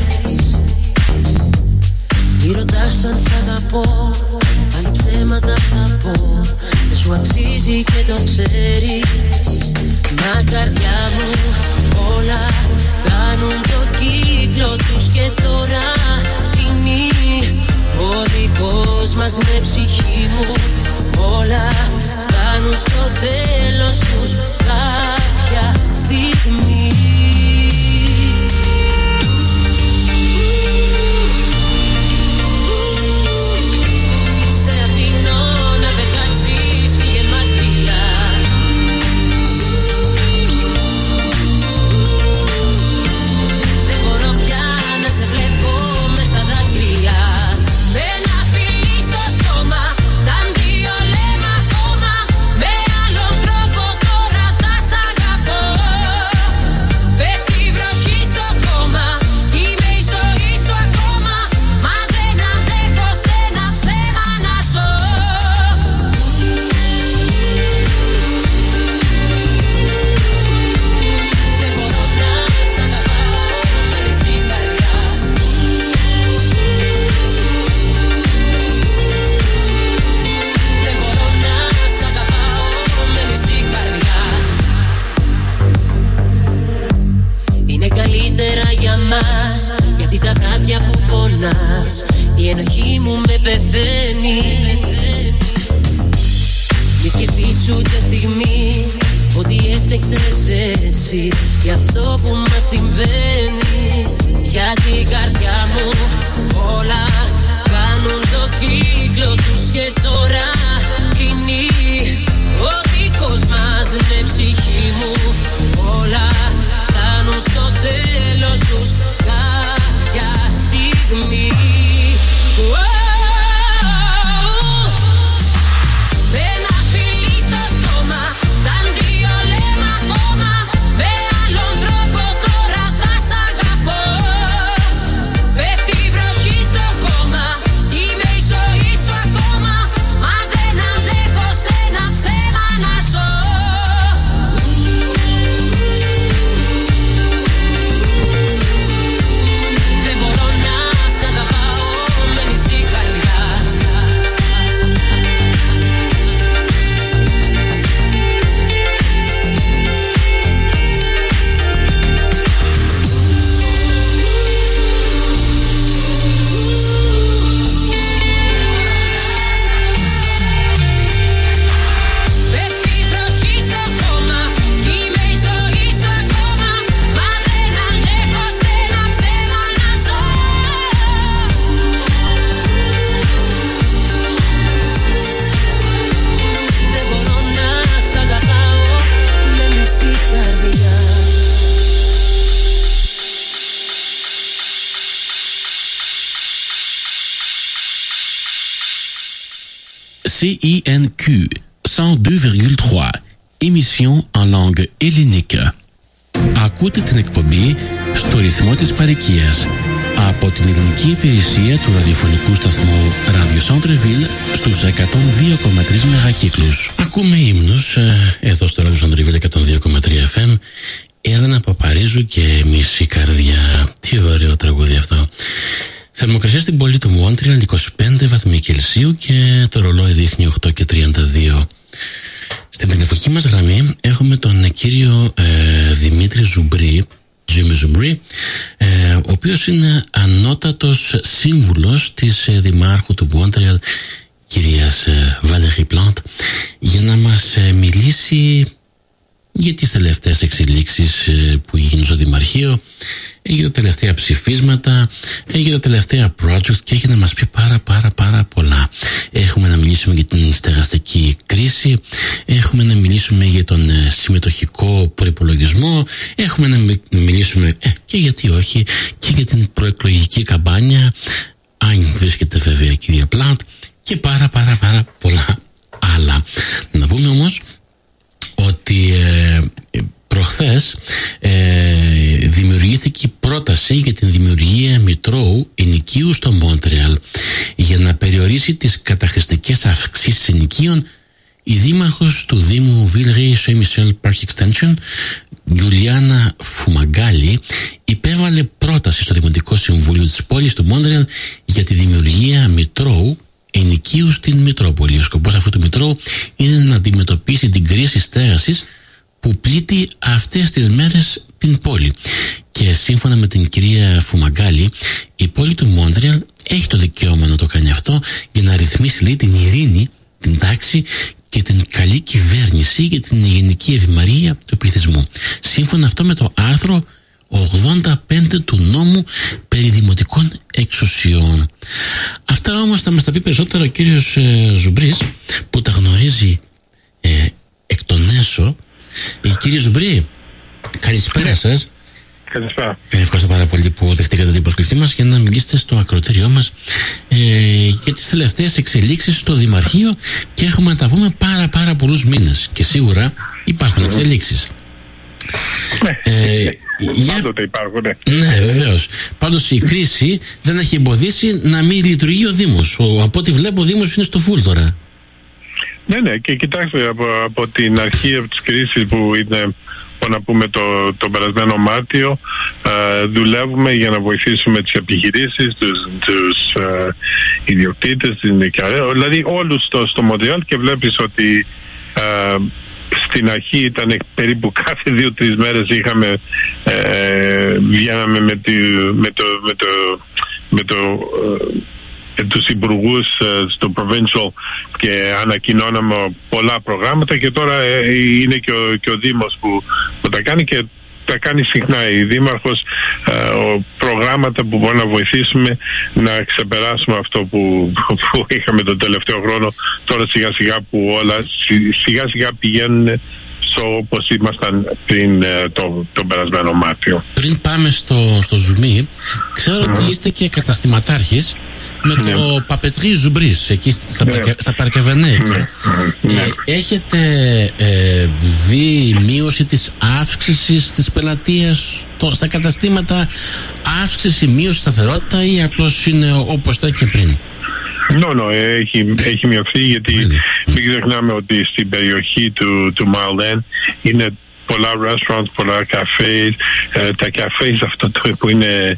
Μη ρωτάς αν σ' αγαπώ, πάλι ψέματα θα πω. Δεν σου αξίζει και το ξέρεις. Μα καρδιά μου όλα κάνουν το κύκλο τους και τώρα κλείνει. Ο δικός μας είναι ψυχή μου. Όλα φτάνουν στο τέλος τους κάποια στιγμή. Σε αφήνω να πετάξεις, φύγε μακριά. Δεν μπορώ πια να σε βλέπω μες στα δάκρυα. Με ένα φιλί στο στόμα, τα δύο λέμε ακόμα. Με άλλον τρόπο τώρα θα σ' αγαπώ. Πέφτει η βροχή στο κόμμα, είμαι η ζωή σου ακόμα. Μα δεν αντέχω σε ένα ψέμα να ζω. Δεν μπορώ να σ' αγαπάω, μένεις η καρδιά. Δεν μπορώ να σ' αγαπάω, μένεις η καρδιά. Είναι καλύτερα για μας, γιατί τα βράδια που πονάς η ενοχή μου με πεθαίνει. Μη σκεφτείς ούτε στιγμή ότι έφτεξες εσύ για αυτό που μας συμβαίνει. Γιατί η καρδιά μου όλα κάνουν το κύκλο τους και τώρα κλείνει. Ο δικός μας είναι ψυχή μου. Όλα φτάνουν στο τέλος τους κάποια στιγμή. Με ένα φιλί στο στόμα, τα δύο λέμε ακόμα. Με άλλον τρόπο τώρα θα σ' αγαπώ. Πέφτει η βροχή στο κόμμα, είμαι η ζωή σου ακόμα. Μα δεν αντέχω σε ένα ψέμα να ζω. Δεν μπορώ να σ' αγαπάω, μένεις η καρδιά. Πέφτει η βροχή στο κόμμα, είμαι η ζωή σου ακόμα. Μα δεν αντέχω σε ένα ψέμα να ζω. Δεν μπορώ να σ' αγαπάω, μένεις η καρδιά.
C I N Q cent deux virgule trois, émission en langue hellénique. Ακούτε την εκπομπή στο ρυθμό της παροικίας από την ελληνική υπηρεσία του ραδιοφωνικού σταθμού Radio Centre-Ville στους εκατόν δύο κόμμα τρία μεγακύκλους. Ακούμε ύμνους ε, εδώ στο Radio Centre-Ville εκατόν δύο κόμμα τρία εφ εμ. Έλενα Παπαρίζου και Μισή Καρδιά. Τι ωραίο τραγούδι αυτό. Θερμοκρασία στην πόλη του Μόντρεαλ είκοσι πέντε βαθμοί Κελσίου και το ρολόι δείχνει οκτώ και τριάντα δύο. Στην τηλεφωνική μας γραμμή έχουμε τον κύριο ε, Δημήτρη Ζουμπρί, Jimmy Ζουμπρί, ε, ο οποίος είναι ανώτατος σύμβουλος της ε, Δημάρχου του Μόντρεαλ, κυρίας ε, Βαλέρι Πλάντ, για να μας ε, μιλήσει για τις τελευταίες εξελίξεις ε, που γίνουν στο Δημαρχείο, για τα τελευταία ψηφίσματα, για τα τελευταία project και έχει να μας πει πάρα πάρα πάρα πολλά. Έχουμε να μιλήσουμε για την στεγαστική κρίση, έχουμε να μιλήσουμε για τον ε, συμμετοχικό προϋπολογισμό, έχουμε να μιλήσουμε ε, και γιατί όχι και για την προεκλογική καμπάνια, αν βρίσκεται βέβαια η κυρία Πλάντ, και πάρα πάρα πάρα πολλά άλλα. Να πούμε όμως ότι ε, προχθές ε, δημιουργήθηκε πρόταση για την δημιουργία μητρώου ενοικίου στο Μόντρεαλ για να περιορίσει τις καταχρηστικές αυξήσεις ενοικίων. Η δήμαρχος του Δήμου Βίλγη Σόι-Μισελ Park Extension, Γιουλιάνα Φουμαγκάλη, υπέβαλε πρόταση στο Δημοτικό Συμβούλιο της πόλης του Μόντρεαλ για τη δημιουργία μητρώου ενοικίου στην Μητρόπολη. Ο σκοπός αυτού του μητρώου είναι να αντιμετωπίσει την κρίση στέγασης που πλήττει αυτές τις μέρες την πόλη. Και σύμφωνα με την κυρία Φουμαγκάλη, η πόλη του Μόντρεαλ έχει το δικαίωμα να το κάνει αυτό για να ρυθμίσει, λέει, την ειρήνη, την τάξη και την καλή κυβέρνηση για την γενική ευημαρία του πληθυσμού. Σύμφωνα αυτό με το άρθρο ογδόντα πέντε του νόμου περί δημοτικών εξουσιών. Αυτά όμως θα μας τα πει περισσότερο ο κύριος ε, Ζουμπρής, που τα γνωρίζει ε, εκ των έσω. Ε, κύριε Ζουμπρί, καλησπέρα σας.
Καλησπέρα.
Ε, ευχαριστώ πάρα πολύ που δεχτήκατε την πρόσκλησή μας για να μιλήσετε στο ακροατήριό μας ε, για τις τελευταίες εξελίξεις στο Δημαρχείο, και έχουμε να τα πούμε πάρα πάρα πολλούς μήνες και σίγουρα υπάρχουν εξελίξεις.
Ναι,
ε, για...
πάντοτε υπάρχουν.
Ναι, βεβαίως. Πάντως η κρίση δεν έχει εμποδίσει να μην λειτουργεί ο Δήμος. Ο, από ό,τι βλέπω ο Δήμος είναι στο φουλ τώρα.
Ναι, ναι, και κοιτάξτε, από, από την αρχή από τις κρίσεις που είναι, να πούμε, το, το περασμένο Μάρτιο, ε, δουλεύουμε για να βοηθήσουμε τις επιχειρήσεις, τους, τους ε, ιδιοκτήτες, την νοικιαρέα, δηλαδή όλους στο, στο Μόντρεαλ, και βλέπεις ότι ε, στην αρχή ήταν περίπου κάθε δύο-τρεις μέρες είχαμε, ε, βγαίναμε με, τη, με το, με το, με το ε, τους υπουργούς ε, στο provincial και ανακοινώναμε πολλά προγράμματα, και τώρα ε, είναι και ο, και ο Δήμος που, που τα κάνει, και τα κάνει συχνά η Δήμαρχος, ε, ο, προγράμματα που μπορούν να βοηθήσουμε να ξεπεράσουμε αυτό που, που είχαμε τον τελευταίο χρόνο. Τώρα σιγά σιγά που όλα σιγά σιγά πηγαίνουν στο όπως ήμασταν πριν ε, το, το περασμένο Μάρτιο.
Πριν πάμε στο, στο Ζουμί, ξέρω mm. ότι είστε και καταστηματάρχης με το ναι. Παπετρί Ζουμπρίς εκεί στα, ναι. παρκα, στα Παρκεβενέκια. Ναι. Ναι. Ε, έχετε ε, δει μείωση της αύξησης της πελατείας το, στα καταστήματα, αύξηση, μείωση, σταθερότητα, ή απλώς είναι όπως ήταν και πριν?
No, no, έχει, έχει μειωθεί, γιατί mm. μην ξεχνάμε ότι στην περιοχή του, του Μαρλέν είναι πολλά restaurants, πολλά καφές. Ε, τα καφές αυτό το που είναι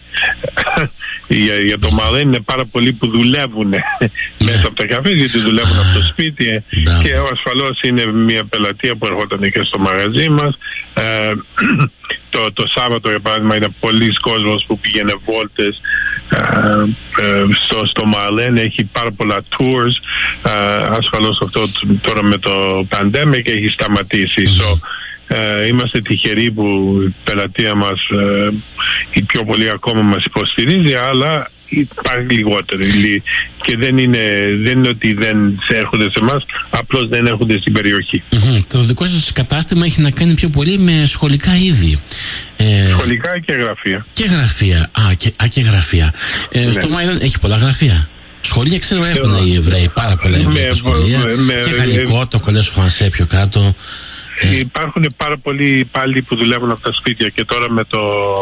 για, για το Μαρλέν είναι πάρα πολλοί που δουλεύουν μέσα από τα καφές, γιατί δουλεύουν από το σπίτι, ε, και ασφαλώς είναι μια πελατεία που ερχόταν και στο μαγαζί μας. Ε, το, το Σάββατο για παράδειγμα είναι πολλοί κόσμος που πήγαινε βόλτες Uh, uh, στο, στο Μαρλέν, έχει πάρα πολλά tours. Uh, ασφαλώς αυτό τώρα με το pandemic έχει σταματήσει. Mm-hmm. So, uh, είμαστε τυχεροί που η πελατεία μας, uh, η πιο πολύ ακόμα μας υποστηρίζει, αλλά υπάρχει λιγότεροι, και δεν είναι, δεν είναι ότι δεν έρχονται σε εμάς, απλώς δεν έρχονται στην περιοχή.
Mm-hmm. Το δικό σας κατάστημα έχει να κάνει πιο πολύ με σχολικά είδη.
Ε, σχολικά και γραφεία.
Και γραφεία. Α, και, α, και γραφεία. Ε, ναι. Στο Μάιλαν έχει πολλά γραφεία. Σχολεία ξέρω έχουν οι Εβραίοι, πάρα πολλά Εβραίοι σχολεία. Με, με, και γαλλικό, με, το κολές Φρανσέ πιο κάτω.
Υπάρχουν πάρα πολλοί υπάλληλοι που δουλεύουν από τα σπίτια, και τώρα με το,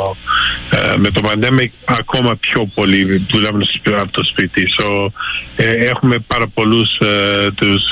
ε, με το pandemic ακόμα πιο πολλοί δουλεύουν από το σπίτι. So, ε, έχουμε πάρα πολλούς ε, τους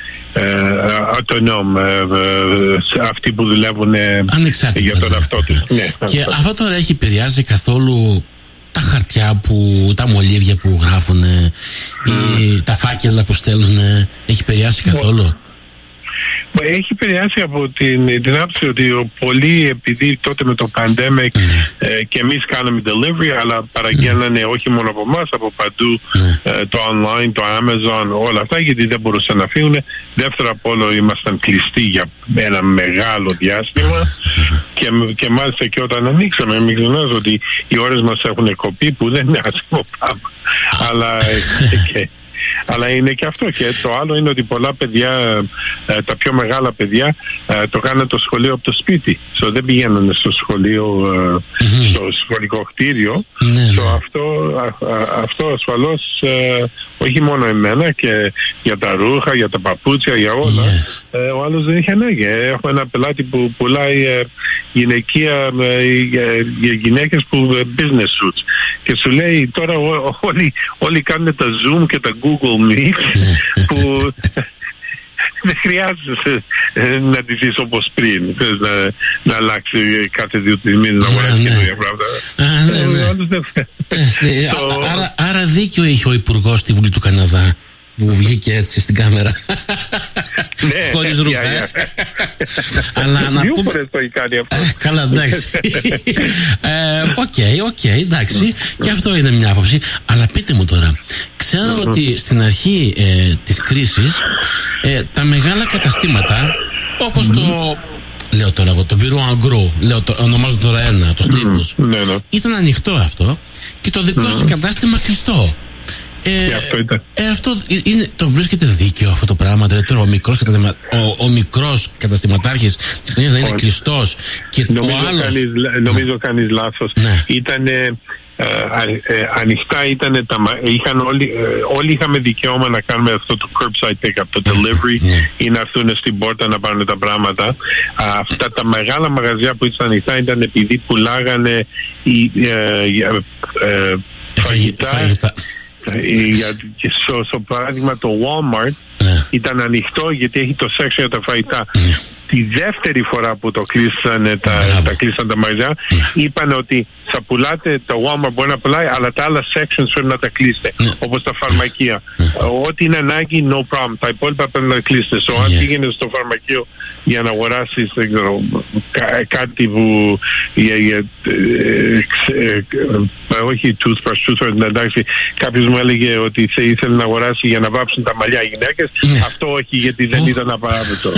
αυτονόμ, ε, ε, αυτοί που δουλεύουν ε, για τον αυτό τους. Ναι,
και αυτό τώρα έχει επηρεάζει καθόλου τα χαρτιά που, τα μολύβια που γράφουν, mm. ή τα φάκελα που στέλνουν, έχει επηρεάσει καθόλου?
Έχει επηρεάσει από την, την άποψη ότι πολλοί, επειδή τότε με το pandemic mm. ε, και εμείς κάναμε delivery, αλλά παραγγέλνανε mm. όχι μόνο από εμάς, από παντού, mm. ε, το online, το Amazon, όλα αυτά, γιατί δεν μπορούσαν να φύγουν. Δεύτερο απ' όλο ήμασταν κλειστοί για ένα μεγάλο διάστημα mm. και, και μάλιστα και όταν ανοίξαμε, μην ξεχνάς ότι οι ώρες μας έχουν κοπεί, που δεν είναι άσχημο πράγμα, αλλά και, αλλά είναι και αυτό. Και το άλλο είναι ότι πολλά παιδιά, ε, τα πιο μεγάλα παιδιά, ε, το κάνουν το σχολείο από το σπίτι. So, δεν πηγαίνουν στο σχολείο, ε, mm-hmm. στο σχολικό κτίριο. Mm-hmm. So, αυτό, α, α, αυτό ασφαλώς ε, όχι μόνο εμένα, και για τα ρούχα, για τα παπούτσια, για όλα. Yes. Ε, ο άλλος δεν είχε ανάγκη. Έχω ένα πελάτη που πουλάει ε, γυναικεία ε, για γυναίκες που ε, business suits. Και σου λέει τώρα ό, όλοι, όλοι κάνουν τα Zoom και τα Google Meet που δεν χρειάζεται να τη δεις όπως πριν, να, να αλλάξει κάθε δύο-τρεις μήνες, να αγοράσει καινούργια πράγματα.
Άρα δίκιο είχε ο υπουργός στη Βουλή του Καναδά που βγήκε έτσι στην κάμερα χωρίς ρούχα. Αλλά να πούμε...
φορές το έχει κάνει αυτό.
Καλά, εντάξει. Οκ, οκ, εντάξει. Και αυτό είναι μια άποψη. Αλλά πείτε μου τώρα, ξέρω ότι στην αρχή της κρίσης τα μεγάλα καταστήματα, όπως το... Λέω τώρα εγώ, το Bureau Agro, λέω, το, ονομάζω τώρα ένα, το Staples, ήταν ανοιχτό αυτό και το δικό σας κατάστημα κλειστό. Ε,
αυτό ήταν.
Ε, αυτό είναι, το βρίσκεται δίκαιο αυτό το πράγμα? Δηλαδή τώρα ο μικρός, καταστημα, ο, ο μικρός καταστηματάρχης της κοινωνίας να είναι κλειστός και
νομίζω
ο άλλος...
Κάνεις, νομίζω κάνεις λάθος.
Ναι.
Ήτανε ε, ε, ανοιχτά, ήτανε τα, είχαν όλοι, ε, όλοι είχαμε δικαίωμα να κάνουμε αυτό το curbside pick-up, το delivery, mm. ή να έρθουν στην πόρτα να πάρουν τα πράγματα. Α, αυτά τα μεγάλα μαγαζιά που ήταν ανοιχτά ήταν επειδή πουλάγανε η, ε, ε, ε, φαγητά.
φαγητά.
Για, στο, στο παράδειγμα το Walmart yeah. ήταν ανοιχτό γιατί έχει το section για τα φαγητά. Yeah. Τη δεύτερη φορά που το κλείσανε τα, τα, κλείσαν τα μαγαζιά, yeah. είπαν ότι θα πουλάτε, το Walmart μπορεί να πουλάει, αλλά τα άλλα sections πρέπει να τα κλείσετε, yeah. όπως τα φαρμακεία. Yeah. Ό,τι είναι ανάγκη, no problem. Τα υπόλοιπα πρέπει να κλείσετε. So, αν πήγαινε στο φαρμακείο για να αγοράσεις κά, κάτι που για, για, ε, ε, ε, όχι toothbrush, toothbrush, εντάξει, κάποιος μου έλεγε ότι θα ήθελε να αγοράσει για να βάψουν τα μαλλιά οι γυναίκες. Yeah. Αυτό όχι, γιατί δεν oh. ήταν απαράδεκτο.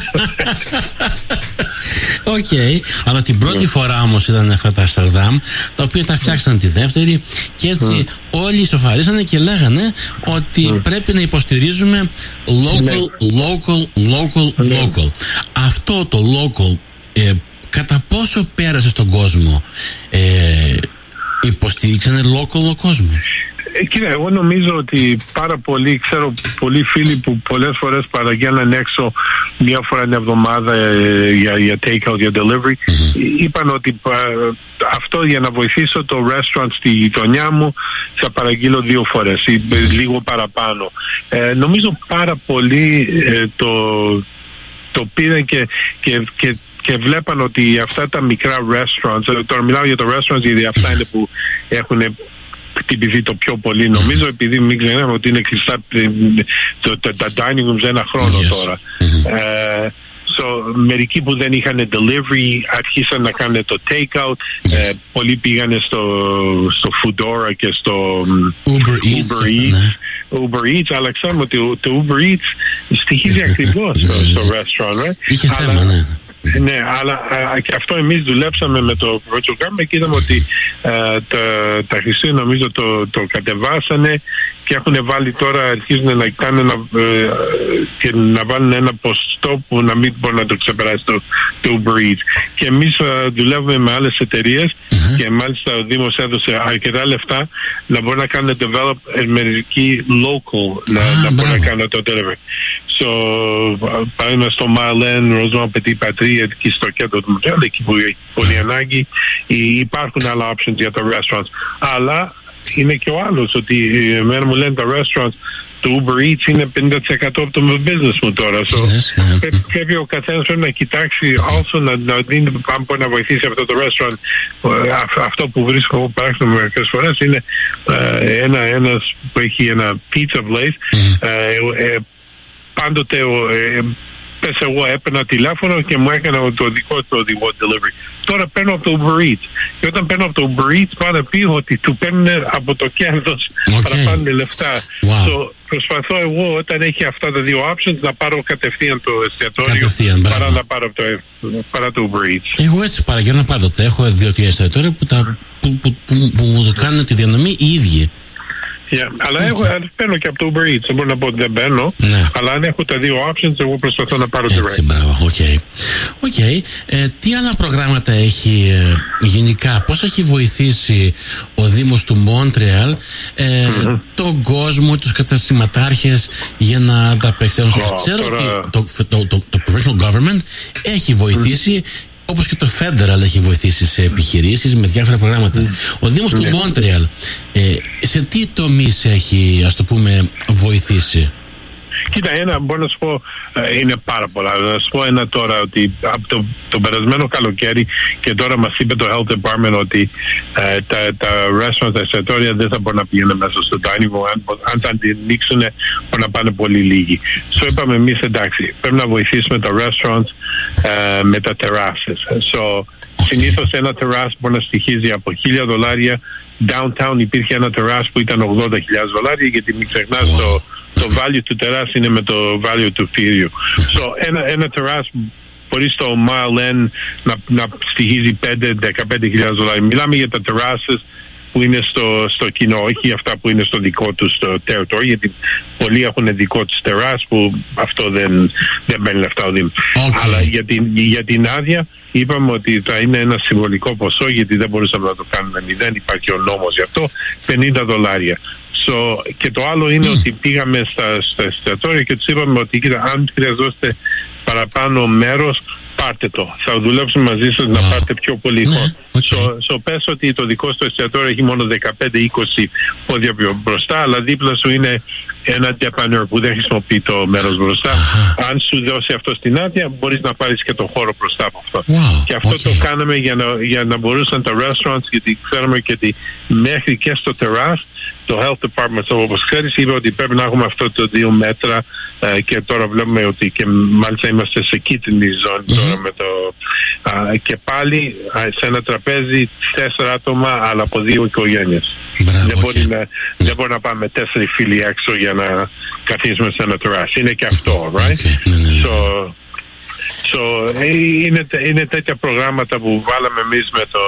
Οκ, okay. Αλλά την πρώτη yeah. φορά όμως ήταν αυτά τα Άμστερνταμ, τα οποία τα φτιάξαν τη δεύτερη, και έτσι mm. όλοι ισοφαρίσανε και λέγανε ότι mm. πρέπει να υποστηρίζουμε local, yeah. local, local, yeah. local. Αυτό το local ε, κατά πόσο πέρασε στον κόσμο? Ε, υποστήριξανε local ο κόσμος?
Κύριε, εγώ νομίζω ότι πάρα πολλοί, ξέρω πολλοί φίλοι που πολλές φορές παραγγέλναν έξω μία φορά την εβδομάδα ε, για, για take-out, για delivery, mm-hmm. είπαν ότι α, αυτό για να βοηθήσω το restaurant στη γειτονιά μου θα παραγγείλω δύο φορές ή mm-hmm. λίγο παραπάνω. Ε, νομίζω πάρα πολλοί ε, το, το πήραν και, και, και και βλέπαν ότι αυτά τα μικρά restaurants, τώρα μιλάω για το restaurants γιατί αυτά είναι που έχουν χτυπηθεί το πιο πολύ, νομίζω, επειδή μην ξεχνάμε ότι είναι κλειστά το, το, τα dining rooms ένα χρόνο yes. τώρα. Mm-hmm. Uh, so, μερικοί που δεν είχαν delivery αρχίσαν να κάνουν το take-out. Uh, πολλοί πήγανε στο, στο Foodora και στο
Uber Eats,
Uber Eats, ναι. Uber Eats, αλλά ξέρουμε ότι το Uber Eats στοιχίζει ακριβώς στο, στο restaurant, right?
Είχε θέμα, αλλά, ναι.
Ναι, αλλά α, και αυτό εμείς δουλέψαμε με το virtual government και είδαμε ότι α, τα, τα χρυσή νομίζω το, το κατεβάσανε και έχουν βάλει τώρα, αρχίζουν να κάνουν ένα, ε, και να βάλουν ένα ποστό που να μην μπορεί να το ξεπεράσει το, το Uber Eats. Και εμείς α, δουλεύουμε με άλλες εταιρείες mm-hmm. και μάλιστα ο Δήμος έδωσε αρκετά λεφτά να μπορεί να κάνουν develop μερικοί local, να, ah, να μπορεί να κάνουν το delivery. So, παράδειγμα στο Μαλέν, Ροζόν, Πετή Πατρί, εκεί στο κέντρο του Μοντέλ, εκεί που έχει πολύ ανάγκη, υπάρχουν άλλα options για τα restaurants. Αλλά είναι και ο άλλος, ότι εμένα μου λένε τα restaurants, το Uber Eats είναι πενήντα τοις εκατό από το business μου τώρα. So, yes, yeah. πρέπει, πρέπει ο καθένας πρέπει να κοιτάξει also να, να δίνει πάνω να βοηθήσει αυτό το restaurant. Αυτό που βρίσκω εγώ παράξενο μερικές φορές είναι ε, ένα, ένας που έχει ένα pizza place mm. ε, ε, πάντοτε ε, πες εγώ έπαιρνα τηλέφωνο και μου έκανα το δικό του οδηγό delivery. Τώρα παίρνω από το Uber Eats. Και όταν παίρνω από το Uber Eats πάντα πει ότι του παίρνουν από το κέρδος okay. παραπάνω λεφτά.
Wow.
So, προσπαθώ εγώ όταν έχει αυτά τα δύο options να πάρω κατευθείαν το εστιατόριο
κατευθείαν,
παρά να πάρω από το, παρά το Uber Eats.
Εγώ έτσι παραγγέλνω πάντοτε. Έχω δύο-τρία εστιατόρια που, τα, που, που, που, που μου το κάνουν τη διανομή οι ίδιοι.
Yeah, αλλά okay. εγώ παίρνω και από το Uber Eats. Δεν μπορώ να πω ότι δεν παίρνω. Ναι. Αλλά αν έχω τα δύο options, εγώ προσπαθώ να πάρω direct.
Έτσι, μπράβο. Οκ. Okay. Okay. Ε, τι άλλα προγράμματα έχει ε, γενικά, πώς έχει βοηθήσει ο Δήμος του Μόντρεαλ ε, mm-hmm. τον κόσμο, τους καταστηματάρχες για να ανταπεξέλθουν. Oh, Ξέρω τώρα... ότι το, το, το, το provincial government έχει βοηθήσει. Mm-hmm. Όπως και το Federal έχει βοηθήσει σε επιχειρήσεις με διάφορα προγράμματα. Mm. Ο Δήμος mm. του Μόντρεαλ ε, σε τι τομείς έχει, ας το πούμε, βοηθήσει?
Κοίτα, ένα μπορώ να σου πω, ε, είναι πάρα πολλά. Να σου πω ένα τώρα, ότι από το, το περασμένο καλοκαίρι και τώρα μας είπε το Health Department ότι ε, τα, τα restaurants, τα εστιατόρια δεν θα μπορούν να πηγαίνουν μέσα στο dining room. Αν, αν τα ανοίξουν, μπορεί να πάνε πολύ λίγοι. So είπαμε εμείς, εντάξει, πρέπει να βοηθήσουμε τα restaurants ε, με τα terraces. So, συνήθως ένα terrace μπορεί να στοιχίζει από χίλια δολάρια. Downtown υπήρχε ένα terrace που ήταν ογδόντα χιλιάδες δολάρια, γιατί μην ξεχνάς wow. το το value του terrace είναι με το value του κτίριου. So, ένα, ένα terrace μπορεί στο Mile End να, να στοιχίζει πέντε με δεκαπέντε χιλιάδες δολάρια. Μιλάμε για τα terraces που είναι στο, στο κοινό, όχι αυτά που είναι στο δικό τους το territory, γιατί πολλοί έχουν δικό τους terrace που αυτό δεν, δεν μπαίνει λεφτά ο Δήμος. Okay. Αλλά για την, για την άδεια είπαμε ότι θα είναι ένα συμβολικό ποσό, γιατί δεν μπορούσαμε να το κάνουμε μηδέν, υπάρχει ο νόμος γι' αυτό, πενήντα δολάρια. So, και το άλλο είναι mm. ότι πήγαμε στα, στα εστιατόρια και τους είπαμε ότι κοίτα, αν χρειαζόστε παραπάνω μέρος, πάρτε το. Θα δουλέψουμε μαζί σας να πάρετε πιο πολύ χώρο. Yeah, okay. so, so, πες ότι το δικό στο εστιατόριο έχει μόνο δεκαπέντε είκοσι πόδια μπροστά, αλλά δίπλα σου είναι ένα depanneur που δεν χρησιμοποιεί το μέρος μπροστά. Uh-huh. Αν σου δώσει αυτό στην άδεια, μπορείς να πάρεις και το χώρο μπροστά από αυτό. Wow, και αυτό okay. το κάναμε για να, για να μπορούσαν τα restaurants, γιατί ξέρουμε και ότι μέχρι και στο terrace το Health Department, όπως ξέρεις, είπε ότι πρέπει να έχουμε αυτό το δύο μέτρα ε, και τώρα βλέπουμε ότι και μάλιστα είμαστε σε κίτρινη ζώνη mm-hmm. τώρα με το ε, και πάλι ε, σε ένα τραπέζι τέσσερα άτομα αλλά από δύο οικογένειες. Μπράβο, δεν, μπορεί okay. να, δεν μπορεί να πάμε τέσσερις φίλοι έξω για να καθίσουμε σε ένα terrace. Είναι και αυτό, right? Okay. So, so, είναι, είναι τέτοια προγράμματα που βάλαμε εμείς με το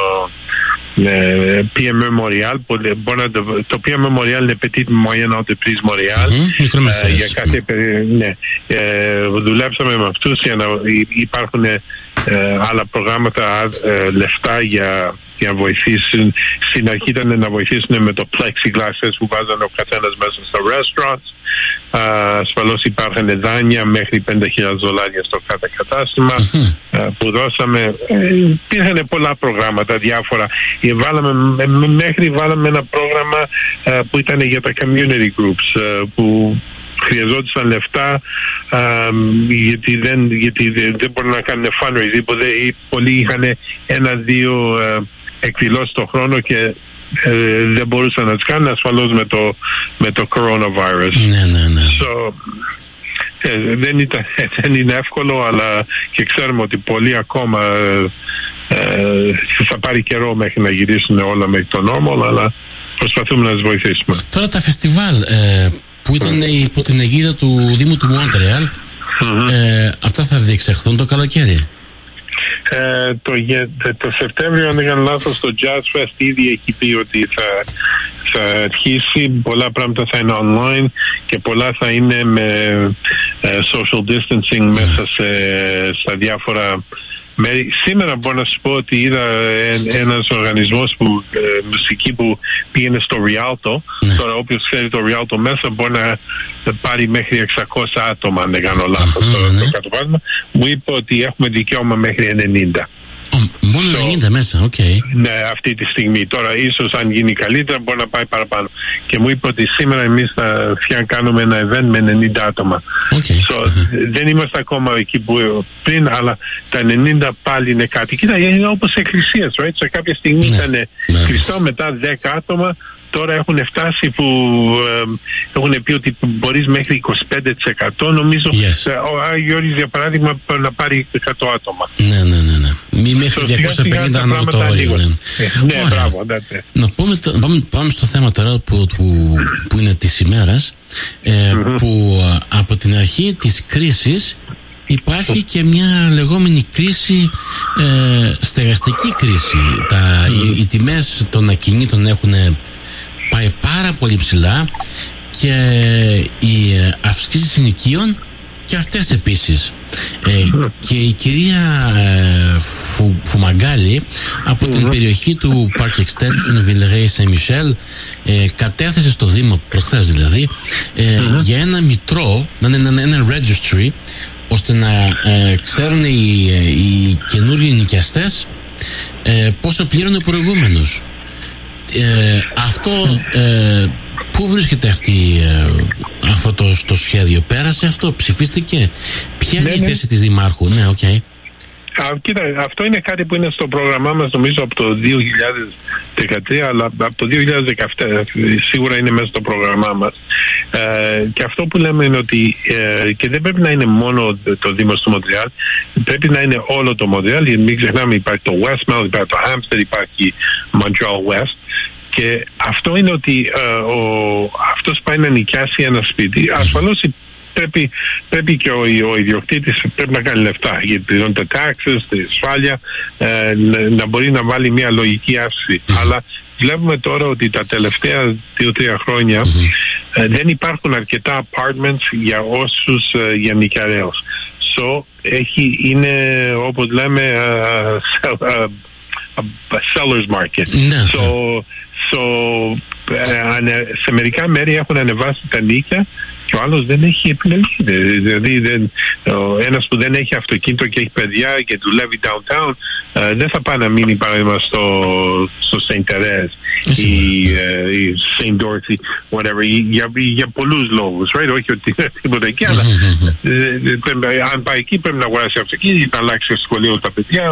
πι εμ Montréal. Το πι εμ Montréal είναι Petite Moyenne Entreprise Montréal. Mm-hmm. Για κάθε, ναι, δουλέψαμε με αυτούς για να υπάρχουν άλλα προγράμματα, λεφτά για για να βοηθήσουν. Στην αρχή ήταν να βοηθήσουν με το plexiglass που βάζανε ο καθένας μέσα στα restaurants. Uh, ασφαλώς υπάρχουν δάνεια μέχρι πέντε χιλιάδες δολάρια στο κάθε κατάστημα uh, που δώσαμε. Uh, υπήρχαν πολλά προγράμματα διάφορα. Uh, βάλαμε, μέχρι βάλαμε ένα πρόγραμμα uh, που ήταν για τα community groups uh, που χρειαζόντουσαν λεφτά uh, γιατί, δεν, γιατί δεν μπορούν να κάνουν fundraising. Πολλοί είχαν ένα-δύο uh, εκδηλώσεις το χρόνο και ε, δεν μπορούσαν να τις κάνουν, ασφαλώς με το, με το coronavirus.
Ναι, ναι, ναι.
So, ε, δεν, ήταν, δεν είναι εύκολο, αλλά και ξέρουμε ότι πολλοί ακόμα ε, ε, θα πάρει καιρό μέχρι να γυρίσουν όλα μέχρι το normal, αλλά προσπαθούμε να τις βοηθήσουμε.
Τώρα τα φεστιβάλ ε, που ήταν mm. υπό την αιγίδα του Δήμου του Μόντρεαλ, mm-hmm. ε, αυτά θα διεξαχθούν το καλοκαίρι?
Ε, το, το Σεπτέμβριο, αν δεν κάνω λάθος, το Jazz Fest ήδη έχει πει ότι θα, θα αρχίσει. Πολλά πράγματα θα είναι online και πολλά θα είναι με uh, social distancing μέσα σε, στα διάφορα μέρη. Σήμερα μπορώ να σου πω ότι είδα ε, ένας οργανισμός που, ε, μουσική που πήγαινε στο Rialto. Ναι. Τώρα όποιος ξέρει το Rialto μέσα μπορεί να πάρει μέχρι εξακόσια άτομα, αν δεν κάνω λάθος. Mm-hmm. το, το κατεβάσμα μου είπε ότι έχουμε δικαίωμα μέχρι ενενήντα.
Oh, μόνο so, ενενήντα μέσα, οκ. Okay.
Ναι, αυτή τη στιγμή. Τώρα ίσως αν γίνει καλύτερα μπορεί να πάει παραπάνω. Και μου είπε ότι σήμερα εμείς θα κάνουμε ένα event με ενενήντα άτομα. Okay. So, uh-huh. δεν είμαστε ακόμα εκεί που πριν, αλλά τα ενενήντα πάλι είναι κάτι. Κοίτα, είναι όπως εκκλησίες, right? Σε κάποια στιγμή ναι, ήταν ναι. Χριστό, μετά δέκα άτομα. Τώρα έχουν φτάσει που ε, έχουν πει ότι μπορείς μέχρι είκοσι πέντε τοις εκατό. Νομίζω
yes.
ο Άγιος για παράδειγμα να πάρει εκατό άτομα.
Ναι, ναι, ναι, ναι. Μη μέχρι διακόσια πενήντα ανά το όριο. Ναι,
ναι μπράβο. Ναι.
Να πούμε, πάμε, πάμε στο θέμα τώρα που, που, που είναι της ημέρας, ε, mm-hmm. που από την αρχή της κρίσης υπάρχει και μια λεγόμενη κρίση, ε, στεγαστική κρίση. Τα, οι, οι τιμές των ακινήτων έχουν πάει πάρα πολύ ψηλά και οι αυξήσεις ενοικίων και αυτές επίσης. Ε, και η κυρία ε, Φου, Φουμαγκάλη από mm-hmm. την περιοχή του Park Extension Villeray Saint-Michel ε, κατέθεσε στο Δήμο προχθές δηλαδή ε, mm-hmm. για ένα μητρό, ένα, ένα, ένα registry, ώστε να ε, ξέρουν οι, οι καινούριοι νοικιαστές ε, πόσο πλήρωνε ο προηγούμενος. Ε, αυτό ε, πού βρίσκεται αυτή, ε, αυτό το, το σχέδιο? Πέρασε αυτό, ψηφίστηκε? Ποια είναι ναι, η θέση ναι. της Δημάρχου? Ναι, οκ. Okay.
Κοίτα, αυτό είναι κάτι που είναι στο πρόγραμμά μας νομίζω από το δύο χιλιάδες δεκατρία, αλλά από το δύο χιλιάδες δεκαεπτά σίγουρα είναι μέσα στο πρόγραμμά μας. Ε, και αυτό που λέμε είναι ότι ε, και δεν πρέπει να είναι μόνο το Δήμος του Μοντρεάλ, πρέπει να είναι όλο το Μοντρεάλ, γιατί μην ξεχνάμε υπάρχει το Westmount, υπάρχει το Hampstead, υπάρχει Montreal West. Και αυτό είναι ότι ε, ο, αυτός πάει να νοικιάσει ένα σπίτι. Ασφαλώς πρέπει, πρέπει και ο, ο ιδιοκτήτης πρέπει να κάνει λεφτά, γιατί πληρώνει τα taxes, τη ασφάλεια, ε, να μπορεί να βάλει μια λογική αύξηση. Mm-hmm. Αλλά βλέπουμε τώρα ότι τα τελευταία δύο τρία χρόνια mm-hmm. ε, δεν υπάρχουν αρκετά apartments για όσους, ε, για νοικιαρέους. So, έχει, είναι όπως λέμε uh, uh, uh, a seller's market.
Mm-hmm.
So, so, uh, σε μερικά μέρη έχουν ανεβάσει τα νίκια και ο άλλος δεν έχει επιλογή. Δηλαδή δεν, ο ένας που δεν έχει αυτοκίνητο και έχει παιδιά και δουλεύει downtown uh, δεν θα πάει να μείνει παράδειγμα στο, στο Saint Therese ή uh, Saint Dorothy, whatever, για, για πολλούς λόγους, right? Όχι ότι τίποτα εκεί, αλλά αν πάει εκεί πρέπει να αγοράσει αυτοκίνητο, να αλλάξει το σχολείο τα παιδιά,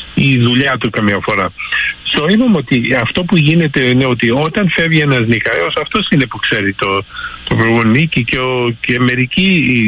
η δουλειά του καμιά φορά. So, είπαμε ότι αυτό που γίνεται είναι ότι όταν φεύγει ένας νοικαρέος, αυτός είναι που ξέρει το, το προηγούμενο νίκη και, ο, και μερικοί,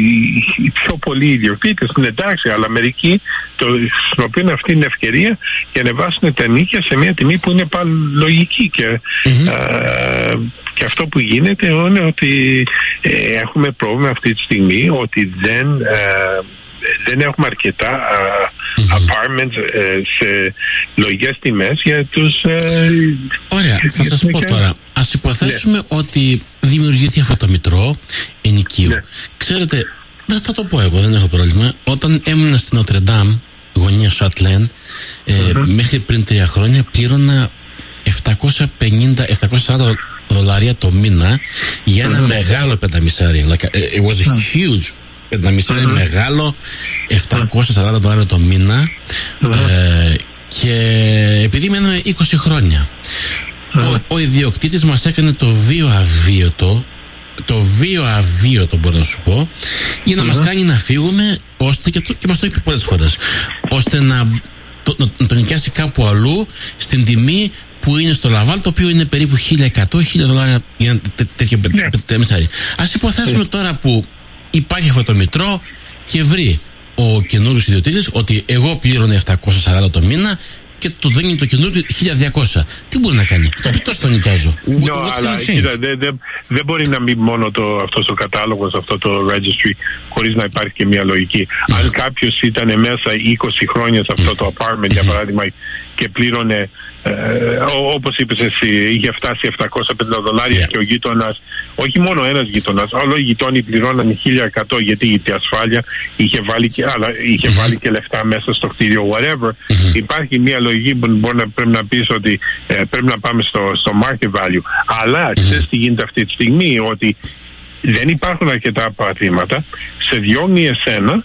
οι, οι πιο πολλοί ιδιοκτήτες είναι εντάξει, αλλά μερικοί το χρησιμοποιούν αυτή την ευκαιρία για να βάσουν τα νίκια σε μια τιμή που είναι πάλι λογική. Και, mm-hmm. α, και αυτό που γίνεται είναι ότι ε, έχουμε πρόβλημα αυτή τη στιγμή ότι δεν... Α, δεν έχουμε αρκετά uh, mm-hmm. apartments uh, σε λογικές τιμές για τους... Uh,
Ωραία, θα σας πω τώρα. Ας υποθέσουμε ναι. ότι δημιουργήθηκε αυτό το μητρό ενοικίου. Ναι. Ξέρετε, δεν θα το πω εγώ, δεν έχω πρόβλημα. Όταν έμεινα στην Νότρενταμ, γωνία Σάτλεν, ε, mm-hmm. μέχρι πριν τρία χρόνια πλήρωνα επτακόσια πενήντα με επτακόσια σαράντα δολάρια το μήνα για ένα mm-hmm. μεγάλο πενταμισάρι. Like, it was a huge πενταμισάρι mm-hmm. μεγάλο, επτακόσια σαράντα δολάρια το μήνα mm-hmm. ε, και επειδή μέναμε είκοσι χρόνια mm-hmm. ο, ο ιδιοκτήτης μας έκανε το βίο αβίωτο το βίο αβίωτο μπορώ να σου πω για να mm-hmm. μας κάνει να φύγουμε ώστε και, το, και μας το είπε πολλές φορές ώστε να το, να, να το νοικιάσει κάπου αλλού στην τιμή που είναι στο Λαβάλ, το οποίο είναι περίπου χίλια εκατό χίλια δολάρια για ένα τέ, τέτοιο πενταμισάρι. Ας υποθέσουμε mm-hmm. τώρα που υπάρχει αυτό το μητρό και βρει ο καινούριος ιδιοκτήτης ότι εγώ πλήρωνε επτακόσια σαράντα το μήνα και του δίνει το καινούριο χίλια διακόσια. Τι μπορεί να κάνει? Το πει τόσο το νοικιάζω.
No, αλλά κοίτα, δεν δε, δε μπορεί να μπει μόνο το, αυτός ο κατάλογος, αυτό το registry, χωρίς να υπάρχει και μια λογική. Mm. Αν κάποιος ήταν μέσα είκοσι χρόνια σε αυτό το apartment, για παράδειγμα, και πλήρωνε, ε, όπως είπες εσύ, είχε φτάσει επτακόσια πενήντα δολάρια yeah. και ο γείτονας, όχι μόνο ένας γείτονας, όλο οι γειτόνοι πληρώναν χίλια εκατό γιατί είχε ασφάλεια, είχε βάλει και, αλλά είχε mm-hmm. βάλει και λεφτά μέσα στο κτίριο, whatever. Mm-hmm. Υπάρχει μια λογική που μπορεί να, πρέπει να πεις ότι ε, πρέπει να πάμε στο, στο market value. Αλλά mm-hmm. ξέρεις τι γίνεται αυτή τη στιγμή, ότι δεν υπάρχουν αρκετά πατήματα, σε διώχνει εσένα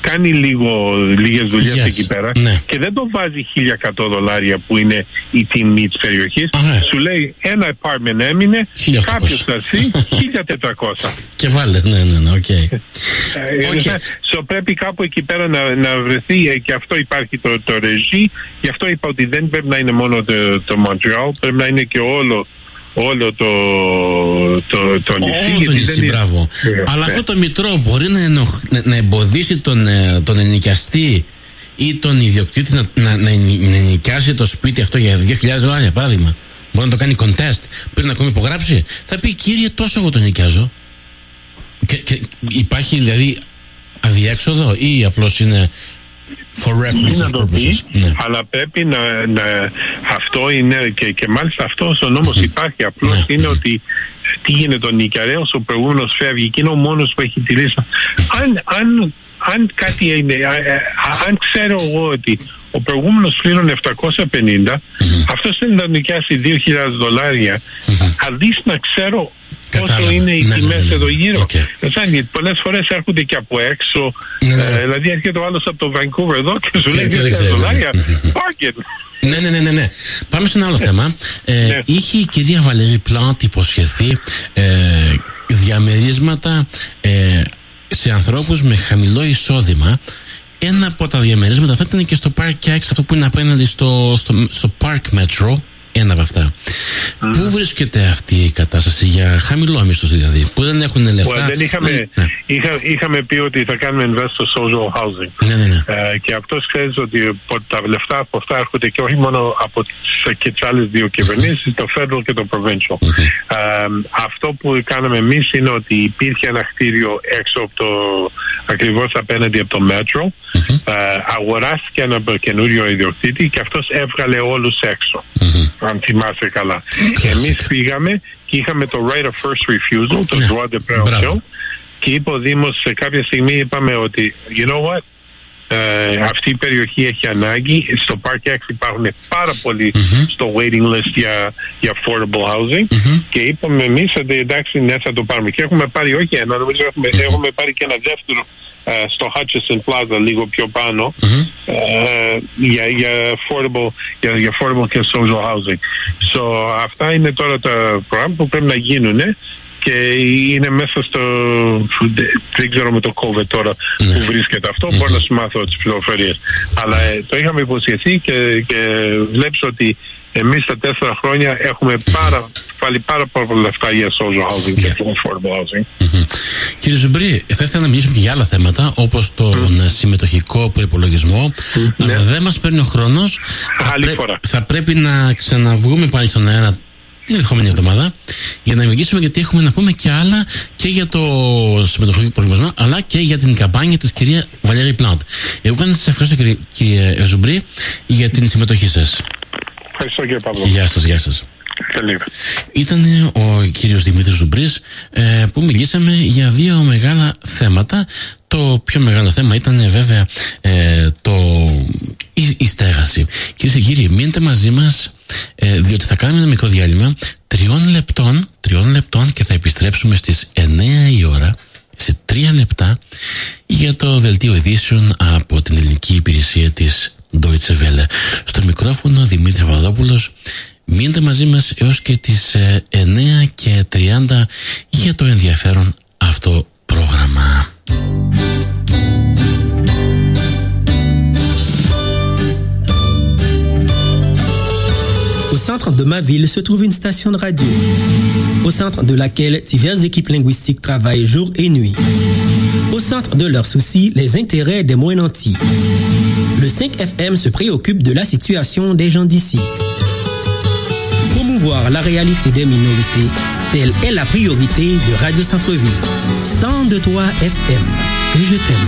κάνει λίγο, λίγες δουλειές
yes.
εκεί πέρα
ναι.
και δεν το βάζει χίλια εκατό δολάρια που είναι η τιμή της περιοχής. Ah, σου λέει ένα apartment έμεινε, κάποιος θα ζει χίλια τετρακόσια.
Και βάλε, ναι, ναι, ναι, οκ. Okay.
okay. So, πρέπει κάπου εκεί πέρα να, να βρεθεί, και αυτό υπάρχει το, το ρεζί. Γι' αυτό είπα ότι δεν πρέπει να είναι μόνο το, το Montreal, πρέπει να είναι και όλο όλο το, το, το νησί.
Όλο το νησί, μπράβο. Yeah, αλλά yeah. αυτό το μητρό μπορεί να, ενοχ... να εμποδίσει τον, τον ενοικιαστή ή τον ιδιοκτήτη να, να, να, να ενοικιάσει το σπίτι αυτό για δύο χιλιάδες δολάρια, παράδειγμα. Μπορεί να το κάνει contest πριν να ακόμη υπογράψει. Θα πει, κύριε, τόσο εγώ τον νοικιάζω. Και, και υπάρχει δηλαδή αδιέξοδο ή απλώς είναι for reference purposes? Ναι.
Αλλά πρέπει να, να αυτό είναι και, και μάλιστα αυτό ο νόμος mm-hmm. υπάρχει, απλώς ναι. είναι ότι τι γίνεται, ο νοικιαρέος, ο προηγούμενος φεύγει και είναι ο μόνος που έχει τη λίστα. Αν, αν, αν κάτι είναι, α, α, αν ξέρω εγώ ότι ο προηγούμενος πλήρωνε επτακόσια πενήντα, mm-hmm. αυτός θέλει να νοικιάσει δύο χιλιάδες δολάρια, mm-hmm. αντί να ξέρω
Κατάλαβα.
Όσο είναι οι
ναι,
τιμές ναι, ναι, εδώ γύρω.
Okay.
Γιατί πολλές φορές έρχονται και από έξω.
Ναι, ναι.
Ε, δηλαδή έρχεται ο άλλος από το Vancouver εδώ και σου λέει δύο χιλιάδες δολάρια. Πάρκετ.
Ναι, ναι, ναι, ναι, ναι. Πάμε σε ένα άλλο θέμα. Ε, ναι. Είχε η κυρία Βαλερή Πλάντ υποσχεθεί ε, διαμερίσματα ε, σε ανθρώπους με χαμηλό εισόδημα. Ένα από τα διαμερίσματα θα ήταν και στο Park X, αυτό που είναι απέναντι στο, στο, στο Park Metro. Ένα από αυτά. Mm. Πού βρίσκεται αυτή η κατάσταση για χαμηλό μισθό, δηλαδή, που δεν έχουν λεφτά?
Well, δεν είχαμε, ναι. είχα, είχαμε πει ότι θα κάνουμε invest στο social housing.
Ναι, ναι, ναι.
Uh, και αυτό ξέρει ότι τα λεφτά από αυτά έρχονται και όχι μόνο από και τις άλλες δύο κυβερνήσεις, mm-hmm. το federal και το provincial. Mm-hmm. Uh, αυτό που κάναμε εμείς είναι ότι υπήρχε ένα κτίριο έξω από το, ακριβώς απέναντι από το Metro. Mm-hmm. Uh, αγοράστηκε ένα καινούριο ιδιοκτήτη και αυτός έβγαλε όλους έξω. Mm-hmm. Αν θυμάσαι καλά. Και εμείς πήγαμε και είχαμε το right of first refusal, το droit de préemption, και είπε ο Δήμος, σε κάποια στιγμή είπαμε ότι you know what, uh, αυτή η περιοχή έχει ανάγκη. Στο Park X υπάρχουν πάρα πολλοί mm-hmm. στο waiting list για, για affordable housing mm-hmm. και είπαμε εμείς ότι εντάξει, ναι, θα το πάρουμε. Και έχουμε πάρει όχι ένα, νομίζω έχουμε, mm-hmm. έχουμε πάρει και ένα δεύτερο Uh, στο Hutchison Plaza λίγο πιο πάνω mm-hmm. uh, για, για, affordable, για, για affordable και social housing. So, αυτά είναι τώρα τα προγράμματα που πρέπει να γίνουν και είναι μέσα στο, δεν ξέρω με το COVID τώρα mm-hmm. που βρίσκεται αυτό, mm-hmm. μπορώ να σου μάθω τις πληροφορίες. Αλλά ε, το είχαμε υποσχεθεί και, και βλέπεις ότι εμείς τα τέσσερα χρόνια έχουμε πάρα, βάλει πάρα πολλά λεφτά για social housing yeah. και affordable housing. Mm-hmm.
Κύριε Ζουμπρί, θα ήθελα να μιλήσουμε και για άλλα θέματα, όπως τον mm. συμμετοχικό προϋπολογισμό, mm. αλλά yeah. δεν μας παίρνει ο χρόνος. Θα, πρέ... θα πρέπει να ξαναβγούμε πάλι στον αέρα την ερχόμενη εβδομάδα για να μιλήσουμε, γιατί έχουμε να πούμε και άλλα και για το συμμετοχικό προϋπολογισμό, αλλά και για την καμπάνια της κυρία Βαλερή Πλάντ. Εγώ να σας ευχαριστώ, κύριε, κύριε Ζουμπρί, για την συμμετοχή σας.
Ευχαριστώ, κύριε Παύλο.
Γεια σας, γεια σας.
Καλή.
Ήταν ο κύριος Δημήτρης Ζουμπρής ε, που μιλήσαμε για δύο μεγάλα θέματα. Το πιο μεγάλο θέμα ήταν βέβαια ε, το, η, η στέγαση. Κυρίες και κύριοι, μείνετε μαζί μας ε, διότι θα κάνουμε ένα μικρό διάλειμμα τριών λεπτών, τριών λεπτών και θα επιστρέψουμε στις εννέα η ώρα, σε τρία λεπτά, για το δελτίο ειδήσεων από την ελληνική υπηρεσία της Deutsche Welle. Στο μικρόφωνο Δημήτρης Παπαδόπουλος. Μείνετε μαζί μας έως και τις εννέα και τριάντα για το ενδιαφέρον αυτό πρόγραμμα.
Au centre de ma ville se trouve une station de radio, au centre de laquelle diverses équipes linguistiques travaillent jour et nuit. Au centre de leurs soucis, les intérêts des moins nantis. Le cinq F M se préoccupe de la situation des gens d'ici. Promouvoir la réalité des minorités, telle est la priorité de Radio Centre-Ville. cent deux virgule trois F M. Que je t'aime.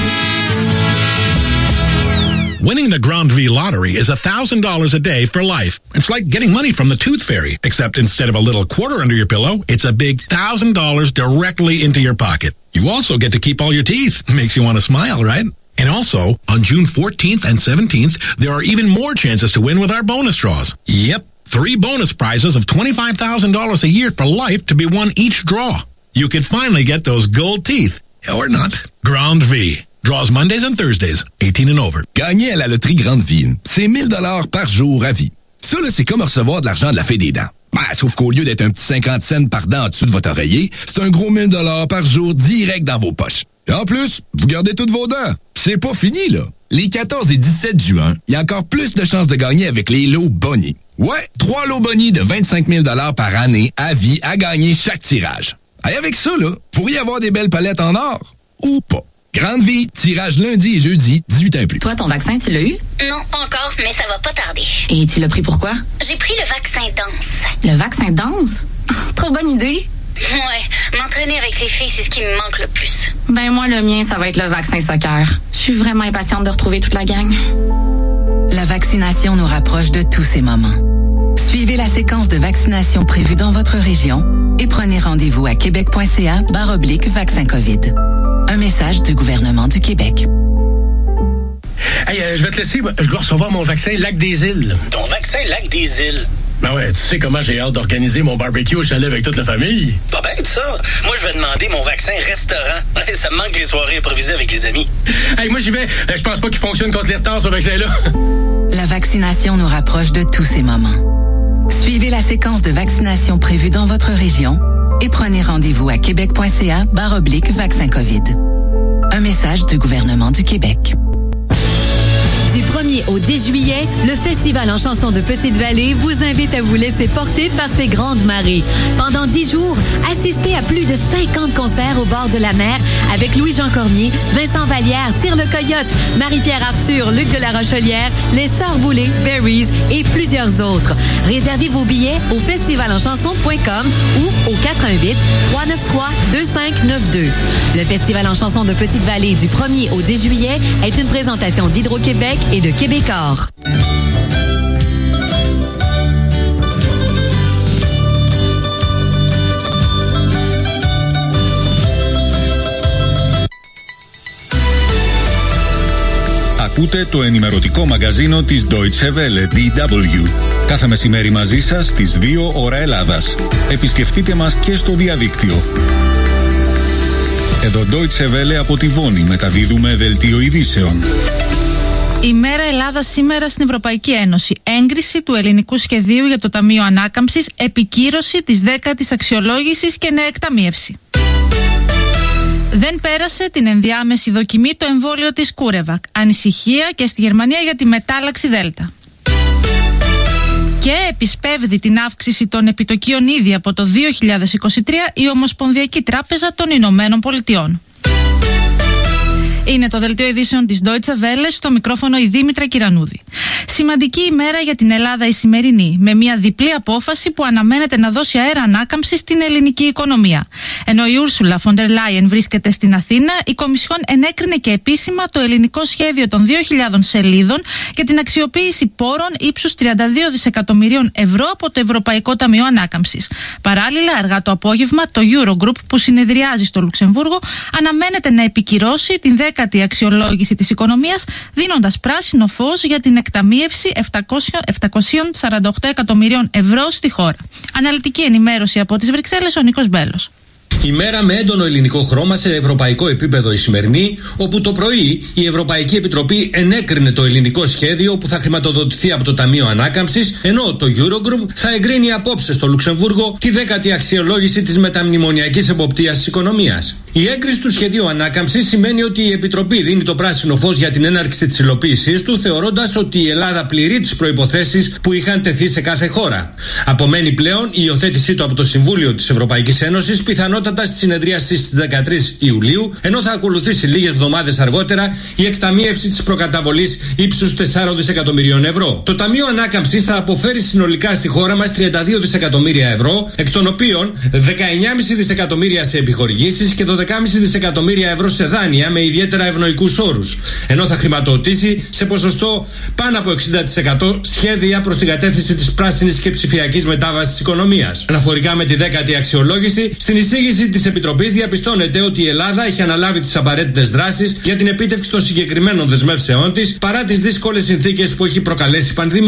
Winning the Grand V lottery is one thousand dollars a day for life. It's like getting money from the Tooth Fairy, except instead of a little quarter under your pillow, it's a big one thousand dollars directly into your pocket. You also get to keep all your teeth. Makes you want to smile, right? And also, on June fourteenth and seventeenth, there are even more chances to win with our bonus draws. Yep, three bonus prizes of twenty-five thousand dollars a year for life to be won each draw. You could finally get those gold teeth. Or not. Grand V. Draws Mondays and Thursdays. eighteen and over.
Gagner à la loterie Grande Ville, c'est mille dollars par jour à vie. Ça, là, c'est comme recevoir de l'argent de la Fée des dents. Ben, sauf qu'au lieu d'être un petit cinquante cents par dent en dessous de votre oreiller, c'est un gros mille dollars par jour direct dans vos poches. Et en plus, vous gardez toutes vos dents. C'est pas fini, là. Les quatorze et dix-sept juin, il y a encore plus de chances de gagner avec les lots Bonnie. Ouais, trois lots Bonnie de vingt-cinq mille dollars par année à vie à gagner chaque tirage. Et avec ça, là, vous pourriez avoir des belles palettes en or. Ou pas. Grande Vie, tirage lundi et jeudi, dix-huit ans et plus.
Toi, ton vaccin, tu l'as eu?
Non, pas encore, mais ça va pas tarder.
Et tu l'as pris pourquoi?
J'ai pris le vaccin danse.
Le vaccin danse? Trop bonne idée.
Ouais, m'entraîner avec les filles, c'est ce qui me manque le plus.
Ben moi, le mien, ça va être le vaccin soccer. Je suis vraiment impatiente de retrouver toute la gang.
La vaccination nous rapproche de tous ces moments. Suivez la séquence de vaccination prévue dans votre région et prenez rendez-vous à québec.ca barre oblique vaccin COVID. Un message du gouvernement du Québec.
Hey, euh, je vais te laisser. Je dois recevoir mon vaccin Lac des Îles.
Ton vaccin Lac des Îles?
Ben ouais, tu sais comment j'ai hâte d'organiser mon barbecue au chalet avec toute la famille.
Pas bête, ça. Moi, je vais demander mon vaccin restaurant. Ça me manque les soirées improvisées avec les amis.
Hey, moi, j'y vais. Je pense pas qu'il fonctionne contre les retards, ce vaccin-là.
La vaccination nous rapproche de tous ces moments. Suivez la séquence de vaccination prévue dans votre région et prenez rendez-vous à québec.ca barre oblique vaccin COVID. Un message du gouvernement du Québec.
Du premier au dix juillet, le Festival en chansons de Petite-Vallée vous invite à vous laisser porter par ses grandes marées. Pendant dix jours, assistez à plus de cinquante concerts au bord de la mer avec Louis-Jean Cormier, Vincent Vallière, Tire le Coyote, Marie-Pierre Arthur, Luc de la Rochelière, Les Sœurs Boulay, Berries et plusieurs autres. Réservez vos billets au festival en chansons point com ou au quatre un huit, trois neuf trois, deux cinq neuf deux. Le Festival en chansons de Petite-Vallée du premier au dix juillet est une présentation d'Hydro-Québec et de Québecor.
Ακούτε το ενημερωτικό μαγκαζίνο της Deutsche Welle, ντι ντάμπλιου. Κάθε μεσημέρι μαζί σας στις δύο ώρα Ελλάδας. Επισκεφτείτε μας και στο διαδίκτυο. Εδώ Deutsche Welle από τη Βόνη μεταδίδουμε δελτίο ειδήσεων.
Η μέρα Ελλάδα σήμερα στην Ευρωπαϊκή Ένωση. Έγκριση του ελληνικού σχεδίου για το Ταμείο Ανάκαμψης, επικύρωση της δέκατης αξιολόγησης και νέα εκταμίευση. Δεν πέρασε την ενδιάμεση δοκιμή το εμβόλιο της Κούρεβακ. Ανησυχία και στη Γερμανία για τη μετάλλαξη Δέλτα. Και επισπεύδει την αύξηση των επιτοκίων ήδη από το δύο χιλιάδες είκοσι τρία η Ομοσπονδιακή Τράπεζα των Ηνωμένων Πολιτειών. Είναι το δελτίο ειδήσεων της Deutsche Welle, στο μικρόφωνο η Δήμητρα Κυρανούδη. Σημαντική ημέρα για την Ελλάδα η σημερινή, με μια διπλή απόφαση που αναμένεται να δώσει αέρα ανάκαμψη στην ελληνική οικονομία. Ενώ η Ούρσουλα Φοντερ Λάιεν βρίσκεται στην Αθήνα, η Κομισιόν ενέκρινε και επίσημα το ελληνικό σχέδιο των δύο χιλιάδων σελίδων για την αξιοποίηση πόρων ύψους τριάντα δύο δισεκατομμυρίων ευρώ από το Ευρωπαϊκό Ταμείο Ανάκαμψης. Παράλληλα, αργά το απόγευμα, το Eurogroup που συνεδριάζει στο Λουξεμβούργο αναμένεται να επικυρώσει την δέκατη αξιολόγηση της οικονομίας, δίνοντας πράσινο φως για την εκταμίευση επτακόσια σαράντα οκτώ εκατομμυρίων ευρώ στη χώρα. Αναλυτική ενημέρωση από τις Βρυξέλλες, ο Νίκος Μπέλος.
Ημέρα με έντονο ελληνικό χρώμα σε ευρωπαϊκό επίπεδο η σημερινή, όπου το πρωί η Ευρωπαϊκή Επιτροπή ενέκρινε το ελληνικό σχέδιο που θα χρηματοδοτηθεί από το Ταμείο Ανάκαμψης, ενώ το Eurogroup θα εγκρίνει απόψε στο Λουξεμβούργο τη δέκατη αξιολόγηση της μεταμνημονιακής εποπτείας της οικονομίας. Η έγκριση του σχεδίου ανάκαμψης σημαίνει ότι η Επιτροπή δίνει το πράσινο φως για την έναρξη της υλοποίησής του, θεωρώντας ότι η Ελλάδα πληρεί τις προϋποθέσεις που είχαν τεθεί σε κάθε χώρα. Απομένει πλέον η υιοθέτησή του από το Συμβούλιο της Ευρωπαϊκής Ένωσης, πιθανότατα στη συνεδρίαση στις δεκατρείς Ιουλίου, ενώ θα ακολουθήσει λίγες εβδομάδες αργότερα η εκταμίευση της προκαταβολής ύψους τεσσάρων δισεκατομμυρίων ευρώ. Το Ταμείο Ανάκαμψης θα αποφέρει συνολικά στη χώρα μας τριάντα δύο δισεκατομμύρια ευρώ, εκ των οποίων δεκαεννιά κόμμα πέντε δισεκατομμύρια σε επιχορηγήσεις και δώδεκα κόμμα πέντε δισεκατομμύρια ευρώ σε δάνεια με ιδιαίτερα ευνοϊκούς όρους, ενώ θα χρηματοδοτήσει σε ποσοστό πάνω από εξήντα τοις εκατό σχέδια προς την κατεύθυνση της πράσινης και ψηφιακής μετάβασης της οικονομίας. Αναφορικά με τη δέκατη αξιολόγηση, στην εισήγηση της Επιτροπής διαπιστώνεται ότι η Ελλάδα έχει αναλάβει τις απαραίτητες δράσεις για την επίτευξη των συγκεκριμένων δεσμεύσεών της παρά τις δύσκολες συνθήκες που έχει προκαλέσει η πανδημία.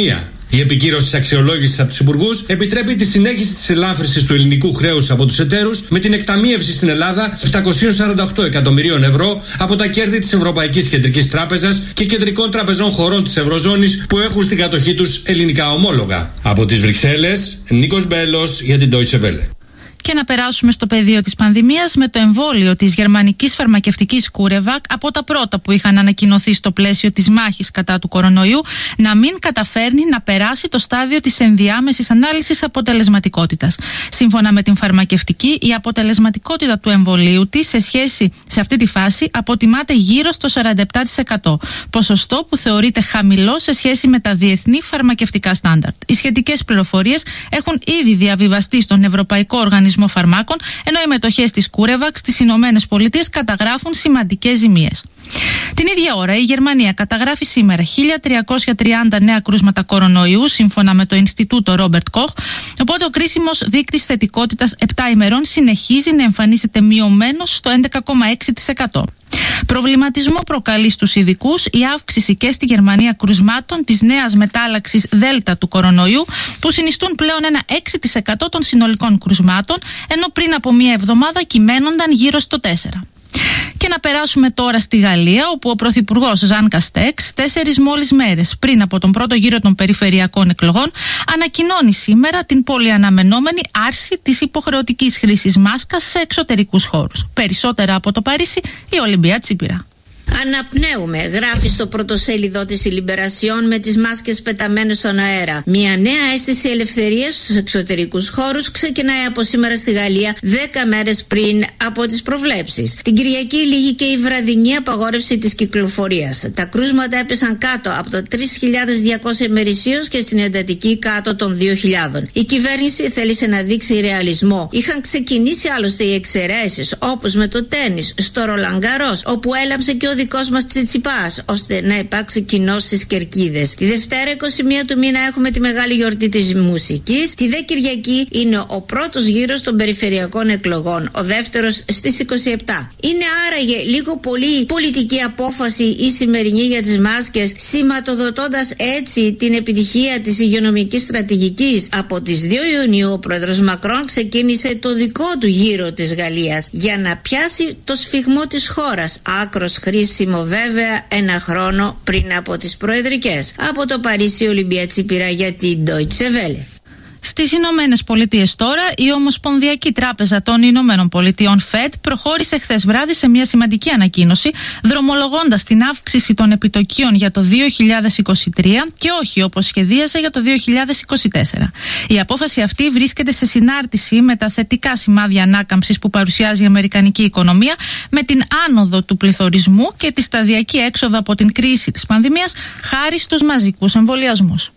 Η επικύρωση της αξιολόγησης από τους υπουργούς επιτρέπει τη συνέχιση της ελάφρυνσης του ελληνικού χρέους από τους εταίρους με την εκταμείευση στην Ελλάδα επτακόσια σαράντα οκτώ εκατομμυρίων ευρώ από τα κέρδη της Ευρωπαϊκής Κεντρικής Τράπεζας και κεντρικών τραπεζών χωρών της Ευρωζώνης που έχουν στην κατοχή τους ελληνικά ομόλογα. Από τις Βρυξέλλες, Νίκος Μπέλος για την Deutsche Welle.
Και να περάσουμε στο πεδίο της πανδημίας με το εμβόλιο της γερμανικής φαρμακευτικής CureVac, από τα πρώτα που είχαν ανακοινωθεί στο πλαίσιο της μάχης κατά του κορονοϊού, να μην καταφέρνει να περάσει το στάδιο της ενδιάμεσης ανάλυσης αποτελεσματικότητας. Σύμφωνα με την φαρμακευτική, η αποτελεσματικότητα του εμβολίου της σε σχέση σε αυτή τη φάση αποτιμάται γύρω στο σαράντα επτά τοις εκατό, ποσοστό που θεωρείται χαμηλό σε σχέση με τα διεθνή φαρμακευτικά στάνταρτ. Οι σχετικές πληροφορίες έχουν ήδη διαβιβαστεί στον Ευρωπαϊκό Οργανισμό Φαρμάκων, ενώ οι μετοχές της CureVac στις Ηνωμένες Πολιτείες καταγράφουν σημαντικές ζημίες. Την ίδια ώρα, η Γερμανία καταγράφει σήμερα χίλια τριακόσια τριάντα νέα κρούσματα κορονοϊού, σύμφωνα με το Ινστιτούτο Ρόμπερτ Κοχ, οπότε ο κρίσιμος δείκτης θετικότητας επτά ημερών συνεχίζει να εμφανίζεται μειωμένος στο έντεκα κόμμα έξι τοις εκατό. Προβληματισμό προκαλεί στους ειδικούς η αύξηση και στη Γερμανία κρουσμάτων της νέας μετάλλαξης Δέλτα του κορονοϊού, που συνιστούν πλέον ένα έξι τοις εκατό των συνολικών κρουσμάτων, ενώ πριν από μία εβδομάδα κυμαίνονταν γύρω στο τέσσερα τοις εκατό. Και να περάσουμε τώρα στη Γαλλία, όπου ο Πρωθυπουργός Ζαν Καστέξ, τέσσερις μόλις μέρες πριν από τον πρώτο γύρο των περιφερειακών εκλογών, ανακοινώνει σήμερα την πολυαναμενόμενη άρση της υποχρεωτικής χρήσης μάσκας σε εξωτερικούς χώρους. Περισσότερα από το Παρίσι, η Ολυμπία Τσίπηρα.
Αναπνέουμε, γράφει στο πρωτοσέλιδο της η Λιμπερασιόν με τις μάσκες πεταμένες στον αέρα. Μια νέα αίσθηση ελευθερίας στους εξωτερικούς χώρους ξεκινάει από σήμερα στη Γαλλία, δέκα μέρες πριν από τις προβλέψεις. Την Κυριακή λήγηκε η βραδινή απαγόρευση της κυκλοφορίας. Τα κρούσματα έπεσαν κάτω από τα τρεις χιλιάδες διακόσια ημερησίως και στην εντατική κάτω των δύο χιλιάδων. Η κυβέρνηση θέλησε να δείξει ρεαλισμό. Είχαν ξεκινήσει άλλωστε οι εξαιρέσεις, όπως με το τένις στο Ρολάν Γκαρός, όπου έλαψε και ο δικός μας Τσιτσιπάς, ώστε να υπάρξει κοινός στις κερκίδες. Τη Δευτέρα είκοσι μία του μήνα έχουμε τη μεγάλη γιορτή της μουσικής. Τη δε Κυριακή είναι ο πρώτος γύρος των περιφερειακών εκλογών, ο δεύτερος στις είκοσι επτά. Είναι άραγε λίγο πολύ πολιτική απόφαση η σημερινή για τις μάσκες, σηματοδοτώντας έτσι την επιτυχία της υγειονομικής στρατηγικής. Από τις δύο Ιουνίου ο πρόεδρος Μακρόν ξεκίνησε το δικό του γύρο της Γαλλίας για να πιάσει το σφιγμό της χώρας, άκρος χρήσιμο βέβαια ένα χρόνο πριν από τις προεδρικές. Από το Παρίσι, Ολυμπία Τσίπηρα για την Deutsche Welle.
Στις Ηνωμένες Πολιτείες τώρα, η Ομοσπονδιακή Τράπεζα των Ηνωμένων Πολιτειών Fed προχώρησε χθες βράδυ σε μια σημαντική ανακοίνωση, δρομολογώντας την αύξηση των επιτοκίων για το δύο χιλιάδες είκοσι τρία και όχι όπως σχεδίαζε για το δύο χιλιάδες είκοσι τέσσερα. Η απόφαση αυτή βρίσκεται σε συνάρτηση με τα θετικά σημάδια ανάκαμψης που παρουσιάζει η αμερικανική οικονομία, με την άνοδο του πληθωρισμού και τη σταδιακή έξοδο από την κρίση της πανδημίας χάρη στους μαζικούς εμβολιασμούς.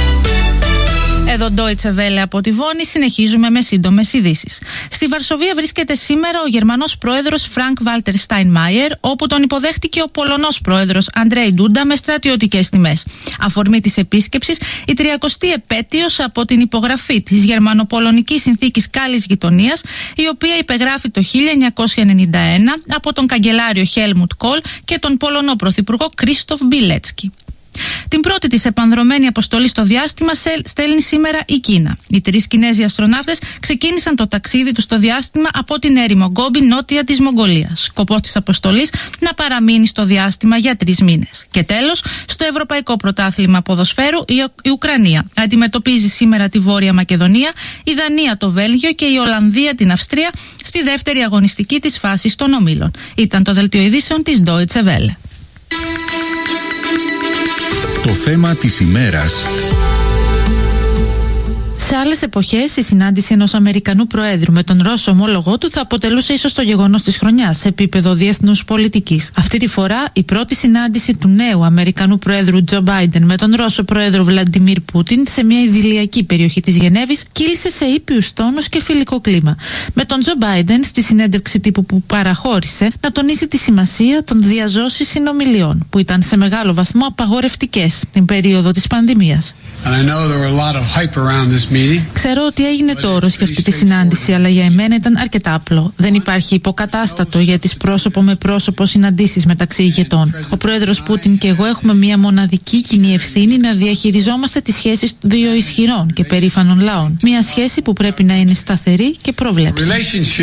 Εδώ Deutsche Welle από τη Βόνη, συνεχίζουμε με σύντομες ειδήσεις. Στη Βαρσοβία βρίσκεται σήμερα ο Γερμανός πρόεδρος Φρανκ Βάλτερ Στάινμάιερ, όπου τον υποδέχτηκε ο Πολωνός πρόεδρος Αντρέι Ντούντα με στρατιωτικές τιμές. Αφορμή της επίσκεψης, η τριακοστή επέτειος από την υπογραφή της Γερμανοπολωνικής Συνθήκης Καλής Γειτονίας, η οποία υπεγράφει το χίλια εννιακόσια ενενήντα ένα από τον καγκελάριο Χέλμουτ Κόλ και τον Πολωνό πρωθυπουργό Κρίστοφ Μπιλέτσκι. Την πρώτη της επανδρωμένη αποστολή στο διάστημα στέλνει σήμερα η Κίνα. Οι τρεις Κινέζοι αστροναύτες ξεκίνησαν το ταξίδι τους στο διάστημα από την έρημο Γκόμπι, νότια της Μογγολίας. Σκοπός της αποστολής να παραμείνει στο διάστημα για τρεις μήνες. Και τέλος, στο Ευρωπαϊκό Πρωτάθλημα Ποδοσφαίρου, η Ουκρανία αντιμετωπίζει σήμερα τη Βόρεια Μακεδονία, η Δανία το Βέλγιο και η Ολλανδία την Αυστρία στη δεύτερη αγωνιστική της φάσης των ομίλων. Ήταν το δελτίο ειδήσεων της Deutsche Welle.
Το θέμα της ημέρας.
Σε άλλες εποχές, η συνάντηση ενός Αμερικανού Προέδρου με τον Ρώσο ομόλογό του θα αποτελούσε ίσως το γεγονός της χρονιάς σε επίπεδο διεθνούς πολιτικής. Αυτή τη φορά, η πρώτη συνάντηση του νέου Αμερικανού Προέδρου Τζο Μπάιντεν με τον Ρώσο Πρόεδρο Βλαντιμίρ Πούτιν σε μια ιδηλιακή περιοχή της Γενέβης κύλησε σε ήπιους τόνους και φιλικό κλίμα. Με τον Τζο Μπάιντεν, στη συνέντευξη τύπου που παραχώρησε, να τονίζει τη σημασία των διαζώσης συνομιλιών, που ήταν σε μεγάλο βαθμό απαγορευτικές την περίοδο της πανδημίας. Ξέρω ότι έγινε τόρος για αυτή τη συνάντηση, αλλά για εμένα ήταν αρκετά απλό. Δεν υπάρχει υποκατάστατο για τις πρόσωπο με πρόσωπο συναντήσεις μεταξύ ηγετών. Ο πρόεδρος Πούτιν και εγώ έχουμε μια μοναδική κοινή ευθύνη να διαχειριζόμαστε τις σχέσεις δύο ισχυρών και περήφανων λαών. Μια σχέση που πρέπει να είναι σταθερή και προβλέψιμη.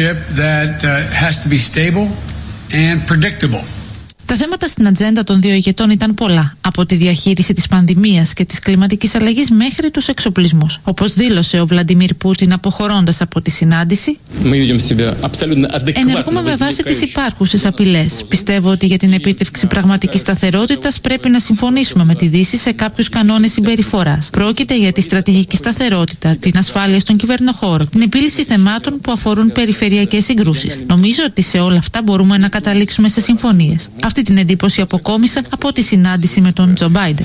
Τα θέματα στην ατζέντα των δύο ηγετών ήταν πολλά, από τη διαχείριση της πανδημίας και της κλιματικής αλλαγής μέχρι τους εξοπλισμούς. Όπως δήλωσε ο Βλαντιμίρ Πούτιν αποχωρώντας από τη συνάντηση, ενεργούμε με βάση τις υπάρχουσες απειλές. Πιστεύω ότι για την επίτευξη πραγματικής σταθερότητας πρέπει να συμφωνήσουμε με τη Δύση σε κάποιους κανόνες συμπεριφοράς. Πρόκειται για τη στρατηγική σταθερότητα, την ασφάλεια στον κυβερνοχώρο, την επίλυση θεμάτων που αφορούν περιφερειακές συγκρούσεις. Νομίζω ότι σε όλα αυτά μπορούμε να καταλήξουμε σε συμφωνίες. Αυτή την εντύπωση αποκόμισα από τη συνάντηση με τον Τζο Μπάιντεν.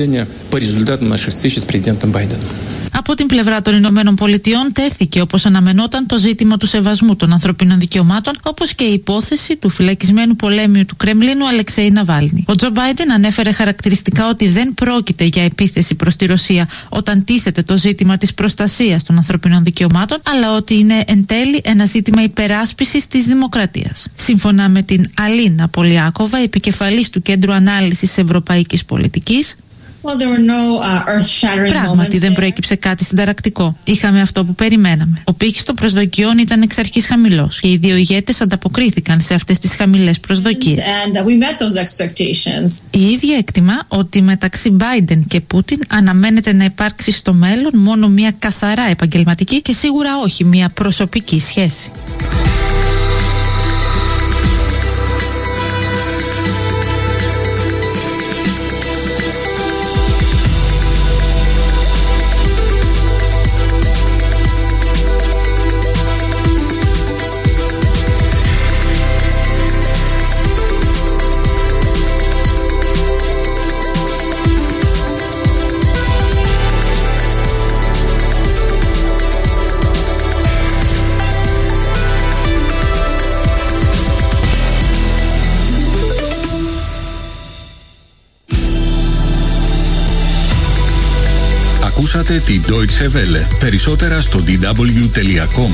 Από την πλευρά των Ηνωμένων Πολιτειών τέθηκε, όπως αναμενόταν, το ζήτημα του σεβασμού των ανθρωπίνων δικαιωμάτων, όπως και η υπόθεση του φυλακισμένου πολέμιου του Κρεμλίνου Αλεξέη Ναβάλνη. Ο Τζο Μπάιντεν ανέφερε χαρακτηριστικά ότι δεν πρόκειται για επίθεση προς τη Ρωσία όταν τίθεται το ζήτημα της προστασίας των ανθρωπίνων δικαιωμάτων, αλλά ότι είναι εν τέλει ένα ζήτημα υπεράσπισης της δημοκρατίας. Σύμφωνα με την Αλίνα Πολιάκοβα, επικεφαλής του Κέντρου Ανάλυσης Ευρωπαϊκής Πολιτικής,
Well, there were no, uh, earth-shattering
πράγματι δεν προέκυψε κάτι συνταρακτικό. Είχαμε αυτό που περιμέναμε. Ο πύχης των προσδοκιών ήταν εξ αρχής χαμηλός και οι δύο ηγέτες ανταποκρίθηκαν σε αυτές τις χαμηλές προσδοκίες.
And, uh, we met those expectations.
Η ίδια εκτιμά ότι μεταξύ Μπάιντεν και Πούτιν αναμένεται να υπάρξει στο μέλλον μόνο μια καθαρά επαγγελματική και σίγουρα όχι μια προσωπική σχέση.
Ακούσατε την Deutsche Welle. Περισσότερα στο ντι ντάμπλιου τελεία κομ.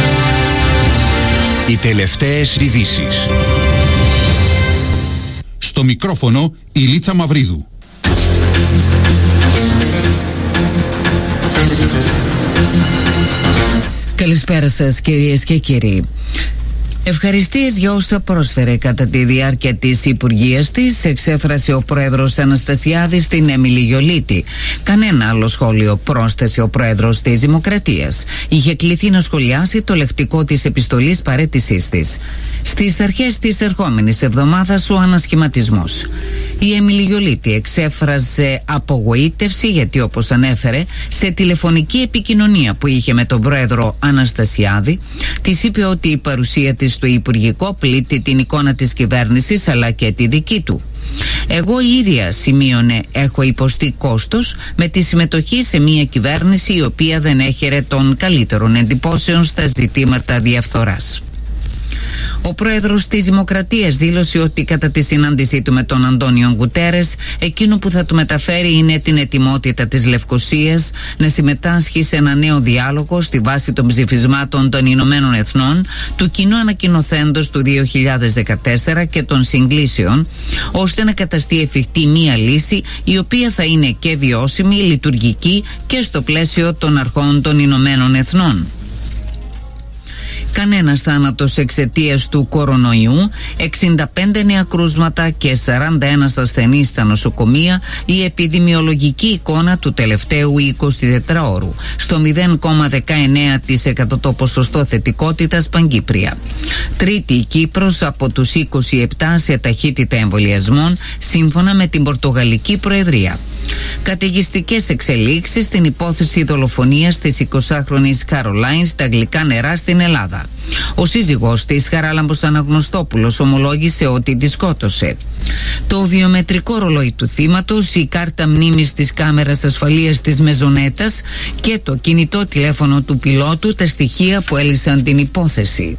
Οι τελευταίες ειδήσεις.
Στο μικρόφωνο η Λίτσα Μαυρίδου.
Καλησπέρα σας κυρίες και κύριοι. Ευχαριστίες για όσα πρόσφερε κατά τη διάρκεια της υπουργείας της, εξέφρασε ο πρόεδρος Αναστασιάδης στην Έμιλη Γιολίτη. Κανένα άλλο σχόλιο, πρόσθεσε ο πρόεδρος της Δημοκρατίας. Είχε κληθεί να σχολιάσει το λεκτικό της επιστολής παραίτησής της. Στις αρχές της ερχόμενης εβδομάδας ο ανασχηματισμός. Η Έμιλη Γιολίτη εξέφρασε απογοήτευση γιατί, όπως ανέφερε, σε τηλεφωνική επικοινωνία που είχε με τον πρόεδρο Αναστασιάδη, της είπε ότι η παρουσία της στο Υπουργικό πλήττει την εικόνα της κυβέρνησης αλλά και τη δική του. Εγώ η ίδια, σημείωνε, έχω υποστεί κόστος με τη συμμετοχή σε μια κυβέρνηση η οποία δεν έχερε των καλύτερων εντυπώσεων στα ζητήματα διαφθοράς. Ο πρόεδρος της Δημοκρατίας δήλωσε ότι κατά τη συνάντησή του με τον Αντώνιο Γκουτέρες, εκείνο που θα του μεταφέρει είναι την ετοιμότητα της Λευκωσίας να συμμετάσχει σε ένα νέο διάλογο στη βάση των ψηφισμάτων των Ηνωμένων Εθνών, του κοινού ανακοινωθέντος του δύο χιλιάδες δεκατέσσερα και των συγκλήσεων, ώστε να καταστεί εφικτή μία λύση η οποία θα είναι και βιώσιμη, λειτουργική και στο πλαίσιο των αρχών των Ηνωμένων Εθνών. Κανένας θάνατος εξαιτίας του κορονοϊού, εξήντα πέντε νέα κρούσματα και σαράντα ένα ασθενείς στα νοσοκομεία, η επιδημιολογική εικόνα του τελευταίου εικοσιτετράωρου, στο μηδέν κόμμα δεκαεννέα τοις εκατό το ποσοστό θετικότητας Παγκύπρια. Τρίτη η Κύπρος από τους είκοσι επτά σε ταχύτητα εμβολιασμών, σύμφωνα με την Πορτογαλική Προεδρία. Καταιγιστικές εξελίξεις στην υπόθεση δολοφονίας της εικοσάχρονης Καρολάιν στα Αγγλικά Νερά στην Ελλάδα. Ο σύζυγός της, Χαράλαμπος Αναγνωστόπουλος, ομολόγησε ότι τη σκότωσε. Το βιομετρικό ρολόι του θύματος, η κάρτα μνήμης της κάμερας ασφαλείας της Μεζονέτας και το κινητό τηλέφωνο του πιλότου, τα στοιχεία που έλυσαν την υπόθεση.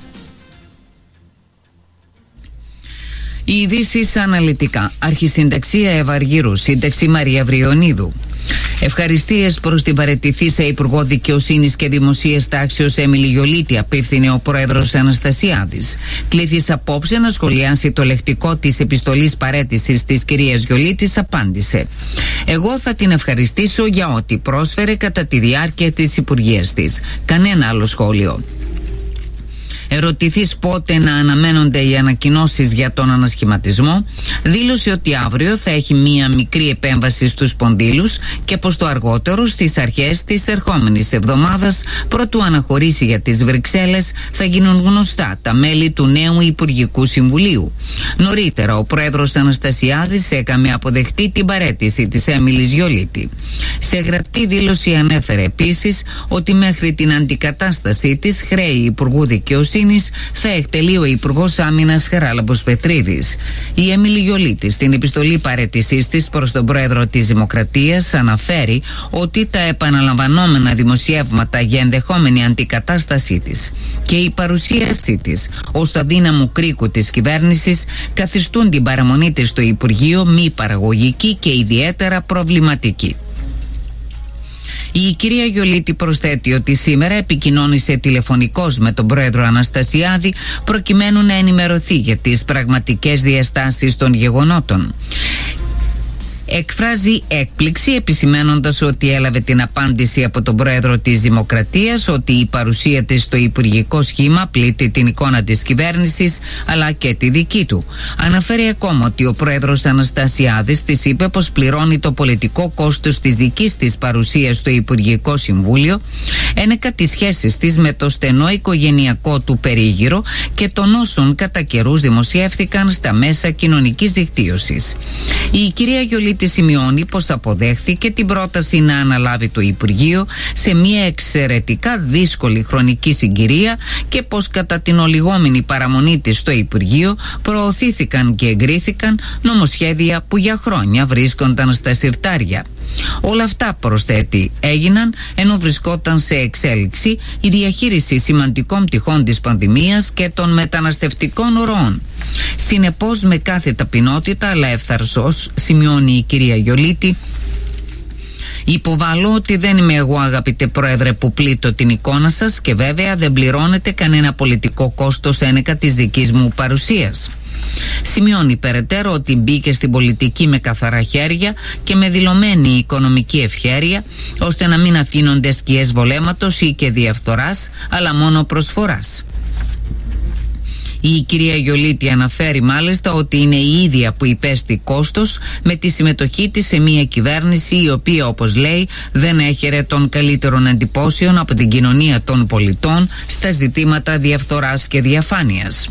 Οι ειδήσεις αναλυτικά. Αρχισυνταξία Ευαργύρου, σύνταξη Μαρία Βριονίδου. Ευχαριστίες προς την παραιτηθήσα Υπουργό Δικαιοσύνης και Δημοσίας Τάξεως Έμιλη Γιολίτη, απίφθινε ο πρόεδρος Αναστασιάδης. Κλήθης απόψε να σχολιάσει το λεκτικό της επιστολής παραίτησης της κυρίας Γιολίτης, απάντησε: «Εγώ θα την ευχαριστήσω για ό,τι πρόσφερε κατά τη διάρκεια της υπουργείας της. Κανένα άλλο σχόλιο». Ερωτηθείς πότε να αναμένονται οι ανακοινώσεις για τον ανασχηματισμό, δήλωσε ότι αύριο θα έχει μία μικρή επέμβαση στους σπονδύλους και πως το αργότερο στις αρχές της ερχόμενης εβδομάδας, προτού αναχωρήσει για τις Βρυξέλλες, θα γίνουν γνωστά τα μέλη του νέου Υπουργικού Συμβουλίου. Νωρίτερα ο πρόεδρος Αναστασιάδης έκαμε αποδεχτεί την παραίτηση της Έμιλης Γιολίτη. Σε γραπτή δήλωση ανέφερε επίσης ότι μέχρι την αντικατάστασή της χρέη Υπουργού Δικαιοσύνης θα εκτελεί ο Υπουργός Άμυνας Χαράλαμπος Πετρίδης. Η Έμιλη Γιολίτη στην επιστολή παραίτησής της προς τον πρόεδρο της Δημοκρατίας αναφέρει ότι τα επαναλαμβανόμενα δημοσιεύματα για ενδεχόμενη αντικατάστασή της και η παρουσίασή της ως αδύναμου κρίκου της κυβέρνησης καθιστούν την παραμονή της στο Υπουργείο μη παραγωγική και ιδιαίτερα προβληματική. Η κυρία Γιολίτη προσθέτει ότι σήμερα επικοινώνησε τηλεφωνικώς με τον πρόεδρο Αναστασιάδη προκειμένου να ενημερωθεί για τις πραγματικές διαστάσεις των γεγονότων. Εκφράζει έκπληξη επισημένοντας ότι έλαβε την απάντηση από τον πρόεδρο της Δημοκρατίας ότι η παρουσία της στο υπουργικό σχήμα πλήττει την εικόνα της κυβέρνησης αλλά και τη δική του. Αναφέρει ακόμα ότι ο πρόεδρος Αναστασιάδης της είπε πως πληρώνει το πολιτικό κόστος της δικής της παρουσίας στο Υπουργικό Συμβούλιο, ένεκα τις σχέσεις της με το στενό οικογενειακό του περίγυρο και των όσων κατά καιρούς δημοσιεύθηκαν στα μέσα κοινωνικής δικτύωσης. Η κυρία Γιολίτη σημειώνει πως αποδέχθηκε την πρόταση να αναλάβει το Υπουργείο σε μια εξαιρετικά δύσκολη χρονική συγκυρία και πως κατά την ολιγόμενη παραμονή της στο Υπουργείο προωθήθηκαν και εγκρίθηκαν νομοσχέδια που για χρόνια βρίσκονταν στα συρτάρια. Όλα αυτά, προσθέτει, έγιναν ενώ βρισκόταν σε εξέλιξη η διαχείριση σημαντικών πτυχών της πανδημίας και των μεταναστευτικών ροών. Συνεπώς, με κάθε ταπεινότητα αλλά ευθαρσός, σημειώνει η κυρία Γιολίτη, υποβάλλω ότι δεν είμαι εγώ, αγαπητέ πρόεδρε, που πλήττω την εικόνα σας και βέβαια δεν πληρώνεται κανένα πολιτικό κόστος ένεκα της δικής μου παρουσίας. Σημειώνει περαιτέρω ότι μπήκε στην πολιτική με καθαρά χέρια και με δηλωμένη οικονομική ευχέρεια, ώστε να μην αφήνονται σκιές βολέματος ή και διαφθοράς, αλλά μόνο προσφοράς. Η κυρία Γιολίτη αναφέρει μάλιστα ότι είναι η ίδια που υπέστη κόστος με τη συμμετοχή της σε μια κυβέρνηση η οποία, όπως λέει, δεν έχερε των καλύτερων εντυπώσεων από την κοινωνία των πολιτών στα ζητήματα διαφθοράς και διαφάνειας.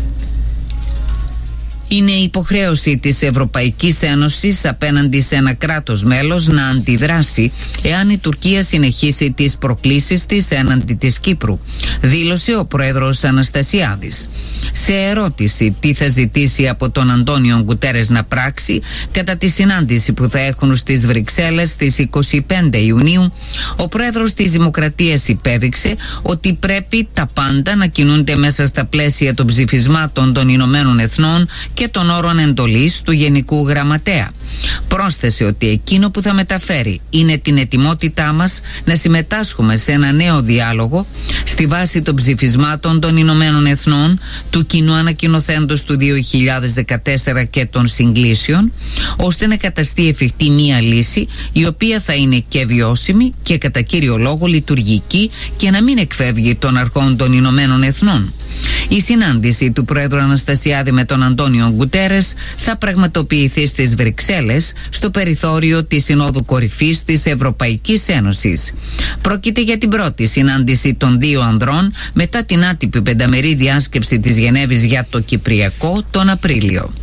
Είναι υποχρέωση της Ευρωπαϊκής Ένωσης απέναντι σε ένα κράτος μέλος να αντιδράσει εάν η Τουρκία συνεχίσει τις προκλήσεις της έναντι της Κύπρου, δήλωσε ο πρόεδρος Αναστασιάδης. Σε ερώτηση τι θα ζητήσει από τον Αντώνιο Γκουτέρες να πράξει κατά τη συνάντηση που θα έχουν στις Βρυξέλλες στις είκοσι πέντε Ιουνίου, ο πρόεδρος της Δημοκρατίας υπέδειξε ότι πρέπει τα πάντα να κινούνται μέσα στα πλαίσια των ψηφισμάτων των Ηνωμένων Εθνών και των όρων εντολής του Γενικού Γραμματέα. Πρόσθεσε ότι εκείνο που θα μεταφέρει είναι την ετοιμότητά μας να συμμετάσχουμε σε ένα νέο διάλογο στη βάση των ψηφισμάτων των Ηνωμένων Εθνών, του κοινού ανακοινωθέντος του δύο χιλιάδες δεκατέσσερα και των συγκλήσεων, ώστε να καταστεί εφικτή μία λύση η οποία θα είναι και βιώσιμη και κατά κύριο λόγο λειτουργική και να μην εκφεύγει των αρχών των Ηνωμένων Εθνών. Η συνάντηση του Πρόεδρου Αναστασιάδη με τον Αντώνιο Γκουτέρες θα πραγματοποιηθεί στις Βρυξέλλες στο περιθώριο της Συνόδου Κορυφής της Ευρωπαϊκής Ένωσης. Πρόκειται για την πρώτη συνάντηση των δύο ανδρών μετά την άτυπη πενταμερή διάσκεψη της Γενέβης για το Κυπριακό τον Απρίλιο.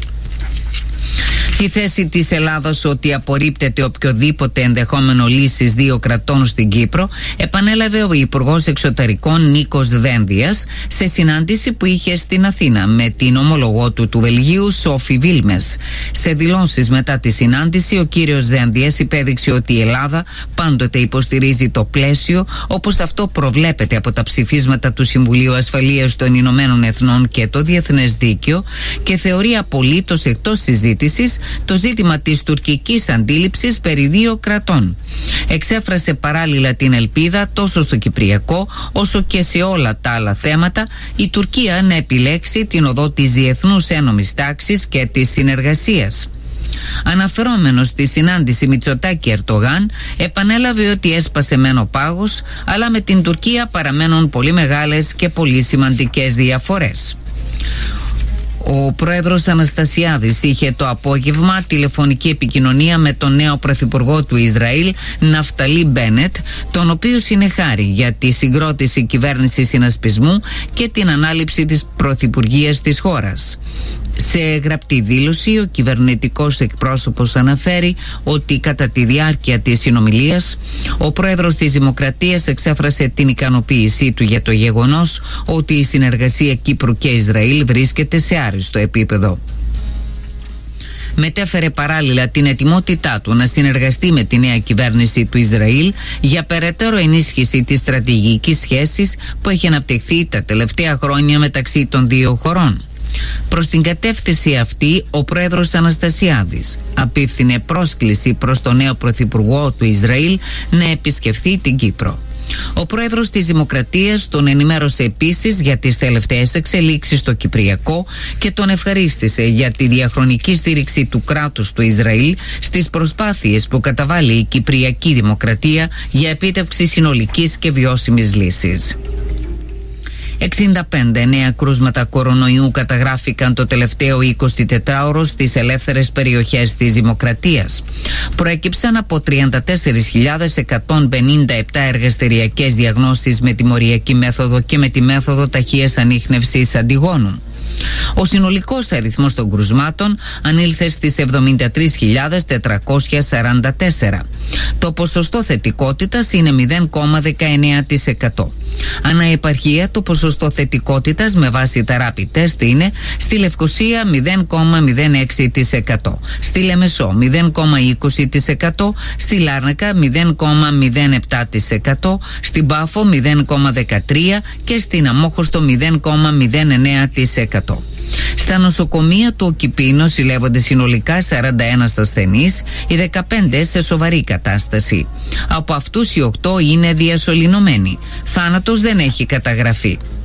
Τη θέση της Ελλάδας ότι απορρίπτεται οποιοδήποτε ενδεχόμενο λύσης δύο κρατών στην Κύπρο επανέλαβε ο Υπουργός Εξωτερικών Νίκος Δένδιας σε συνάντηση που είχε στην Αθήνα με την ομολογό του του Βελγίου Σόφι Βίλμες. Σε δηλώσεις μετά τη συνάντηση ο κύριος Δένδιας υπέδειξε ότι η Ελλάδα πάντοτε υποστηρίζει το πλαίσιο όπως αυτό προβλέπεται από τα ψηφίσματα του Συμβουλίου Ασφαλείας των Ηνωμένων Εθνών και το Διεθνές Δίκαιο και θεωρεί απολύτως εκτός συζήτησης το ζήτημα της τουρκικής αντίληψης περί δύο κρατών. Εξέφρασε παράλληλα την ελπίδα τόσο στο Κυπριακό όσο και σε όλα τα άλλα θέματα η Τουρκία να επιλέξει την οδό της διεθνούς ένομης τάξης και της συνεργασίας. Αναφερόμενος στη συνάντηση Μητσοτάκη-Ερντογάν, επανέλαβε ότι έσπασε μεν ο πάγος, αλλά με την Τουρκία παραμένουν πολύ μεγάλες και πολύ σημαντικές διαφορές. Ο πρόεδρος Αναστασιάδης είχε το απόγευμα τηλεφωνική επικοινωνία με τον νέο πρωθυπουργό του Ισραήλ, Ναφταλί Μπένετ, τον οποίο συνεχάρει για τη συγκρότηση κυβέρνησης συνασπισμού και την ανάληψη της πρωθυπουργίας της χώρας. Σε γραπτή δήλωση, ο κυβερνητικός εκπρόσωπος αναφέρει ότι κατά τη διάρκεια της συνομιλίας ο πρόεδρος της Δημοκρατίας εξέφρασε την ικανοποίησή του για το γεγονός ότι η συνεργασία Κύπρου και Ισραήλ βρίσκεται σε άριστο επίπεδο. Μετέφερε παράλληλα την ετοιμότητά του να συνεργαστεί με τη νέα κυβέρνηση του Ισραήλ για περαιτέρω ενίσχυση της στρατηγικής σχέσης που έχει αναπτυχθεί τα τελευταία χρόνια μεταξύ των δύο χωρών. Προς την κατεύθυνση αυτή, ο πρόεδρος Αναστασιάδης απίφθινε πρόσκληση προς τον νέο πρωθυπουργό του Ισραήλ να επισκεφθεί την Κύπρο. Ο πρόεδρος της Δημοκρατίας τον ενημέρωσε επίσης για τις τελευταίες εξελίξεις στο Κυπριακό και τον ευχαρίστησε για τη διαχρονική στήριξη του κράτους του Ισραήλ στις προσπάθειες που καταβάλει η Κυπριακή Δημοκρατία για επίτευξη συνολικής και βιώσιμης λύσης. εξήντα πέντε νέα κρούσματα κορονοϊού καταγράφηκαν το τελευταίο εικοσιτετράωρο στις ελεύθερες περιοχές της Δημοκρατίας. Προέκυψαν από τριάντα τέσσερις χιλιάδες εκατόν πενήντα επτά εργαστηριακές διαγνώσεις με τιμωριακή μέθοδο και με τη μέθοδο ταχείας ανίχνευσης αντιγόνων. Ο συνολικός αριθμός των κρουσμάτων ανήλθε στις εβδομήντα τρεις χιλιάδες τετρακόσια σαράντα τέσσερα. Το ποσοστό θετικότητας είναι μηδέν κόμμα δεκαεννέα τοις εκατό. Ανά επαρχία το ποσοστό θετικότητας με βάση τα rapid test είναι στη Λευκοσία μηδέν κόμμα μηδέν έξι τοις εκατό, στη Λεμεσό μηδέν κόμμα είκοσι τοις εκατό, στη Λάρνακα μηδέν κόμμα μηδέν επτά τοις εκατό, στην Πάφο μηδέν κόμμα δεκατρία τοις εκατό και στην Αμόχωστο μηδέν κόμμα μηδέν εννέα τοις εκατό. Στα νοσοκομεία του ΟΚΙΠΗ νοσηλεύονται συνολικά σαράντα ένα ασθενείς, οι δεκαπέντε σε σοβαρή κατάσταση. Από αυτούς οι οκτώ είναι διασωληνωμένοι. Θάνατος δεν έχει καταγραφεί.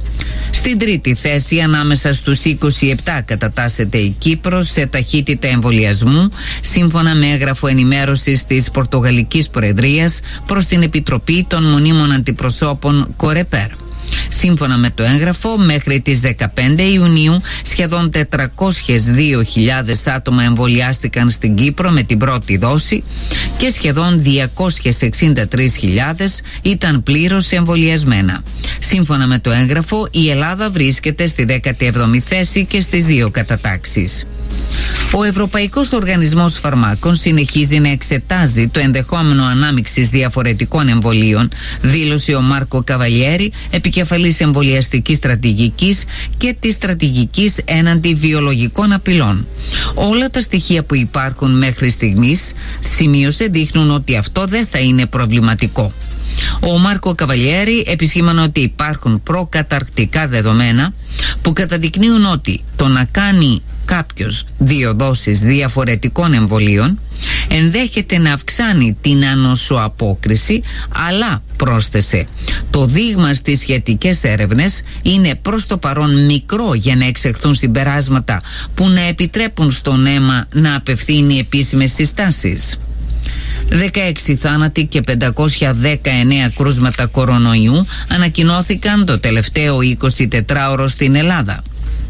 Στην τρίτη θέση ανάμεσα στους είκοσι επτά κατατάσσεται η Κύπρος σε ταχύτητα εμβολιασμού, σύμφωνα με έγγραφο ενημέρωσης της Πορτογαλικής Προεδρίας προς την Επιτροπή των Μονίμων Αντιπροσώπων Κορεπέρ. Σύμφωνα με το έγγραφο, μέχρι τις δεκαπέντε Ιουνίου σχεδόν τετρακόσιες δύο χιλιάδες άτομα εμβολιάστηκαν στην Κύπρο με την πρώτη δόση και σχεδόν διακόσιες εξήντα τρεις χιλιάδες ήταν πλήρως εμβολιασμένα. Σύμφωνα με το έγγραφο, η Ελλάδα βρίσκεται στη δέκατη έβδομη θέση και στις δύο κατατάξεις. Ο Ευρωπαϊκός Οργανισμός Φαρμάκων συνεχίζει να εξετάζει το ενδεχόμενο ανάμειξης διαφορετικών εμβολίων, δήλωσε ο Μάρκο Καβαλιέρη, επικεφαλής εμβολιαστικής στρατηγικής και της στρατηγικής έναντι βιολογικών απειλών. Όλα τα στοιχεία που υπάρχουν μέχρι στιγμής, σημείωσε, δείχνουν ότι αυτό δεν θα είναι προβληματικό. Ο Μάρκο Καβαλιέρη επισήμανε ότι υπάρχουν προκαταρκτικά δεδομένα που καταδεικνύουν ότι το να κάνει κάποιος δύο δόσεις διαφορετικών εμβολίων ενδέχεται να αυξάνει την ανοσοαπόκριση, αλλά πρόσθεσε, το δείγμα στις σχετικές έρευνες είναι προς το παρόν μικρό για να εξεχθούν συμπεράσματα που να επιτρέπουν στον αίμα να απευθύνει επίσημες συστάσεις. δεκαέξι θάνατοι και πεντακόσια δεκαεννέα κρούσματα κορονοϊού ανακοινώθηκαν το τελευταίο εικοσιτετράωρο στην Ελλάδα.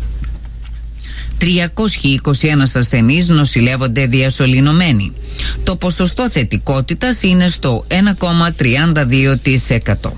τριακόσιοι είκοσι ένα ασθενείς νοσηλεύονται διασωληνωμένοι. Το ποσοστό θετικότητας είναι στο ένα κόμμα τριάντα δύο τοις εκατό.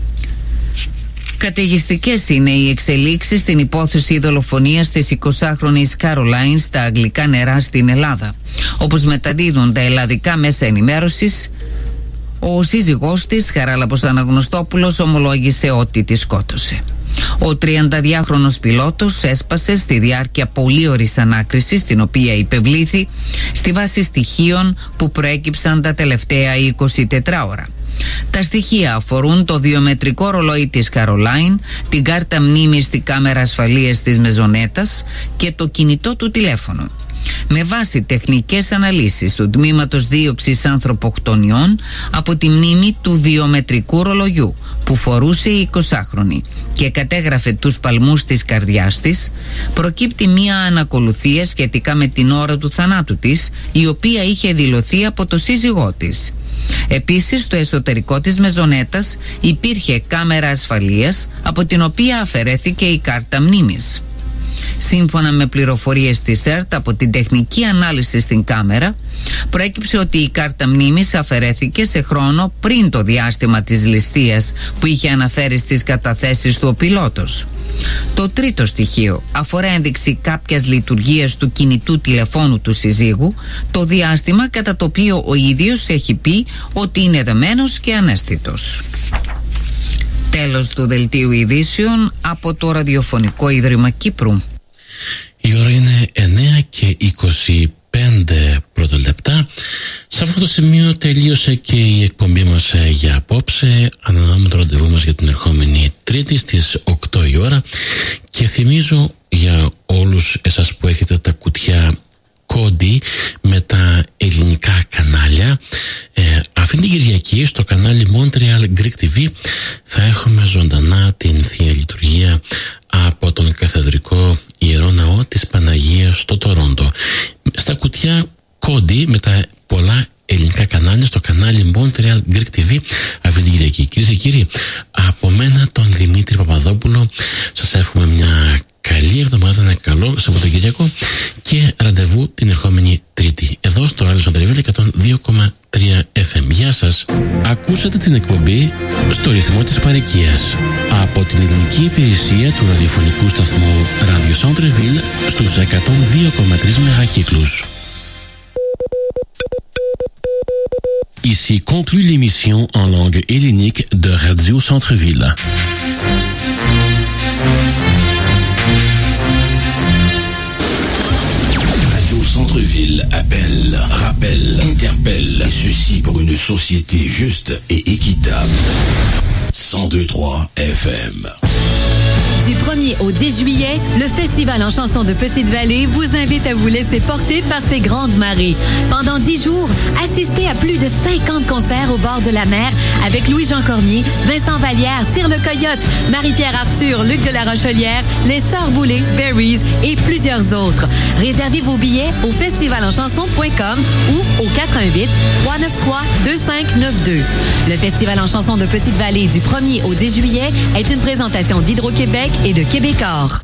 Καταιγιστικές είναι οι εξελίξεις στην υπόθεση δολοφονίας της εικοσάχρονης Καρολάιν στα αγγλικά νερά στην Ελλάδα. Όπως μεταδίδουν τα ελλαδικά μέσα ενημέρωσης, ο σύζυγός της, Χαράλαμπος Αναγνωστόπουλος, ομολόγησε ότι τη σκότωσε. Ο τριανταδυάχρονος πιλότος έσπασε στη διάρκεια πολύωρης ανάκρισης, στην οποία υπευλήθη στη βάση στοιχείων που προέκυψαν τα τελευταία εικοσιτετρά ώρα. Τα στοιχεία αφορούν το βιομετρικό ρολόι της Καρολάιν, την κάρτα μνήμης στη κάμερα ασφαλείας της μεζονέτας και το κινητό του τηλέφωνο. Με βάση τεχνικές αναλύσεις του τμήματος δίωξης ανθρωποκτονιών από τη μνήμη του βιομετρικού ρολογιού που φορούσε η εικοσάχρονη και κατέγραφε τους παλμούς της καρδιάς της, προκύπτει μία ανακολουθία σχετικά με την ώρα του θανάτου της, η οποία είχε δηλωθεί από το σύζυγό της. Επίσης, στο εσωτερικό της μεζονέτας υπήρχε κάμερα ασφαλείας από την οποία αφαιρέθηκε η κάρτα μνήμης. Σύμφωνα με πληροφορίες της ΕΡΤ από την τεχνική ανάλυση στην κάμερα, προέκυψε ότι η κάρτα μνήμης αφαιρέθηκε σε χρόνο πριν το διάστημα της ληστείας που είχε αναφέρει στις καταθέσεις του ο πιλότος. Το τρίτο στοιχείο αφορά ένδειξη κάποιας λειτουργίας του κινητού τηλεφώνου του συζύγου, το διάστημα κατά το οποίο ο ίδιος έχει πει ότι είναι δεμένος και αναίσθητος. Τέλος του δελτίου ειδήσεων από το Ραδιοφωνικό Ίδρυμα Κύπρου.
Η ώρα είναι εννέα και είκοσι πέντε πρώτα λεπτά. Σε αυτό το σημείο τελείωσε και η εκπομπή μας για απόψε. Ανανεώνουμε το ραντεβού μας για την ερχόμενη Τρίτη στις οκτώ η ώρα. Και θυμίζω για όλους εσάς που έχετε τα κουτιά Κόντι με τα ελληνικά κανάλια, ε, αυτή την Κυριακή στο κανάλι Montreal Greek τι βι θα έχουμε ζωντανά την Θεία Λειτουργία από τον Καθεδρικό Ιερό Ναό της Παναγίας στο Τορόντο. Στα κουτιά Κόντι με τα πολλά ελληνικά κανάλια στο κανάλι Montreal Greek τι βι αυτή την Κυριακή. Κυρίες και κύριοι, από μένα τον Δημήτρη Παπαδόπουλο σας εύχομαι μια καλή εβδομάδα, ένα καλό Σαββατοκύριακο και ραντεβού την ερχόμενη Τρίτη εδώ στο Ράδιο Σαντρεβίλ εκατόν δύο κόμμα τρία εφ εμ. Γεια σας. Ακούσατε την εκπομπή στο ρυθμό της παροικίας από την ελληνική υπηρεσία του ραδιοφωνικού σταθμού Radio Centreville στους εκατόν δύο κόμμα τρία μεγακύκλους. Ici conclut l'émission en langue hellénique de Radio Centreville.
Radio Centreville appelle, rappelle, interpelle, et ceci pour une société juste et équitable. cent deux virgule trois F M.
Du premier au dix juillet, le Festival en chansons de Petite-Vallée vous invite à vous laisser porter par ses grandes marées. Pendant dix jours, assistez Assistez à plus de cinquante concerts au bord de la mer avec Louis-Jean Cormier, Vincent Vallière, Tire le Coyote, Marie-Pierre Arthur, Luc de la Rochelière, les Sœurs Boulay, Berries et plusieurs autres. Réservez vos billets au festival en chanson point com ou au quatre un huit, trois neuf trois, deux cinq neuf deux. Le Festival en chanson de Petite-Vallée du premier au dix juillet est une présentation d'Hydro-Québec et de Québecor.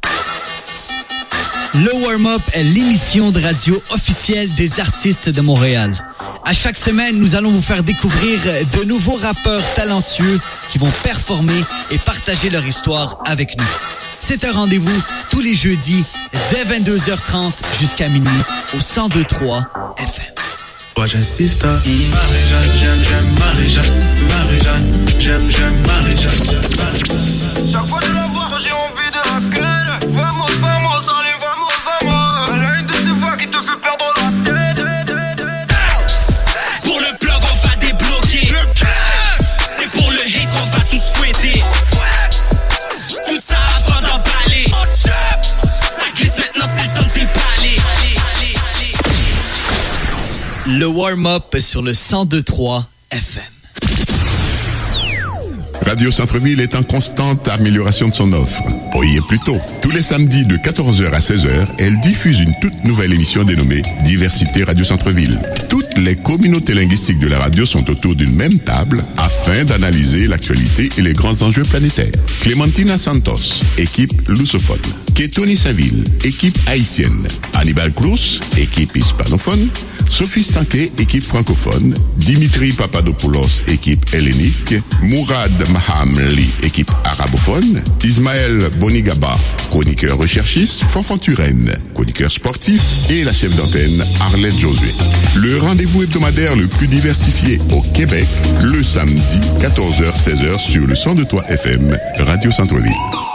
Le Warm-Up est l'émission de radio officielle des artistes de Montréal. À chaque semaine, nous allons vous faire découvrir de nouveaux rappeurs talentueux qui vont performer et partager leur histoire avec nous. C'est un rendez-vous tous les jeudis dès vingt-deux heures trente jusqu'à minuit au cent deux trois F M.
Moi j'insiste, Marie-Jeanne, j'aime, j'aime Marie-Jeanne, Marie-Jeanne, j'aime, j'aime Marie-Jeanne. Chaque fois que je la vois, j'ai envie de la gueule. Vamos, vamos, allez, vamos, vamos. Elle a une de ces voix qui te fait perdre la tête.
Pour le plug, on va débloquer. C'est pour le hate qu'on va tous souhaiter. Tout ça avant d'emballer. Ça glisse maintenant, c'est le temps de déballer.
Le warm-up sur le cent deux trois F M.
Radio Centre-Ville est en constante amélioration de son offre. Oyez plutôt, tous les samedis de quatorze heures à seize heures, elle diffuse une toute nouvelle émission dénommée Diversité Radio Centre-Ville. Toutes les communautés linguistiques de la radio sont autour d'une même table afin d'analyser l'actualité et les grands enjeux planétaires. Clémentina Santos, équipe lusophone. Ketoni Saint-Ville, équipe haïtienne. Hannibal Cruz, équipe hispanophone. Sophie Stanquet, équipe francophone. Dimitri Papadopoulos, équipe hellénique. Mourad Mahamli, équipe arabophone. Ismaël Bonigaba, chroniqueur recherchiste. Fanfan Turenne, chroniqueur sportif. Et la chef d'antenne, Arlette Josué. Le rendez-vous hebdomadaire le plus diversifié au Québec, le samedi, quatorze heures seize heures sur le cent deux trois F M, Radio Centre-Ville.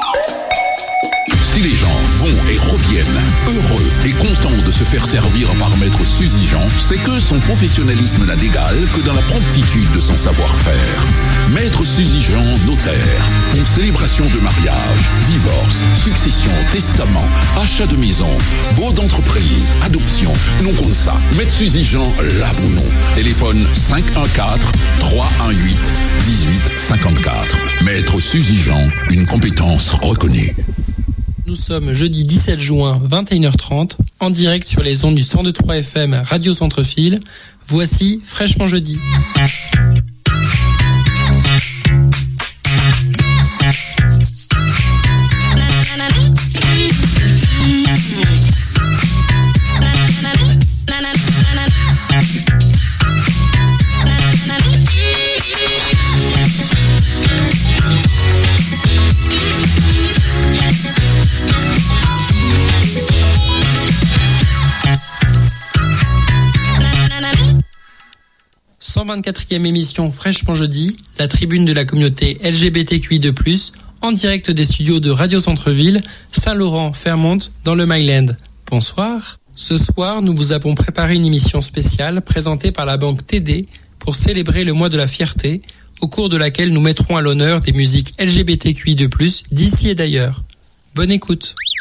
Si les gens vont et reviennent heureux et contents de se faire servir par Maître Suzy Jean, c'est que son professionnalisme n'a d'égal que dans la promptitude de son savoir-faire. Maître Suzy Jean, notaire, pour célébration de mariage, divorce, succession, testament, achat de maison, beau d'entreprise, adoption, non comme ça. Maître Suzy Jean, là ou non. Téléphone cinq un quatre, trois un huit, dix-huit cinquante-quatre. Maître Suzy Jean, une compétence reconnue.
Nous sommes jeudi dix-sept juin, vingt et une heures trente, en direct sur les ondes du cent deux trois F M Radio Centre-Ville. Voici Fraîchement Jeudi. cent vingt-quatrième émission Fraîchement Jeudi, la tribune de la communauté L G B T Q I deux plus, en direct des studios de Radio Centre-Ville, Saint-Laurent-Fairmont, dans le Myland. Bonsoir. Ce soir, nous vous avons préparé une émission spéciale présentée par la banque T D pour célébrer le mois de la fierté, au cours de laquelle nous mettrons à l'honneur des musiques L G B T Q I deux plus, d'ici et d'ailleurs. Bonne écoute.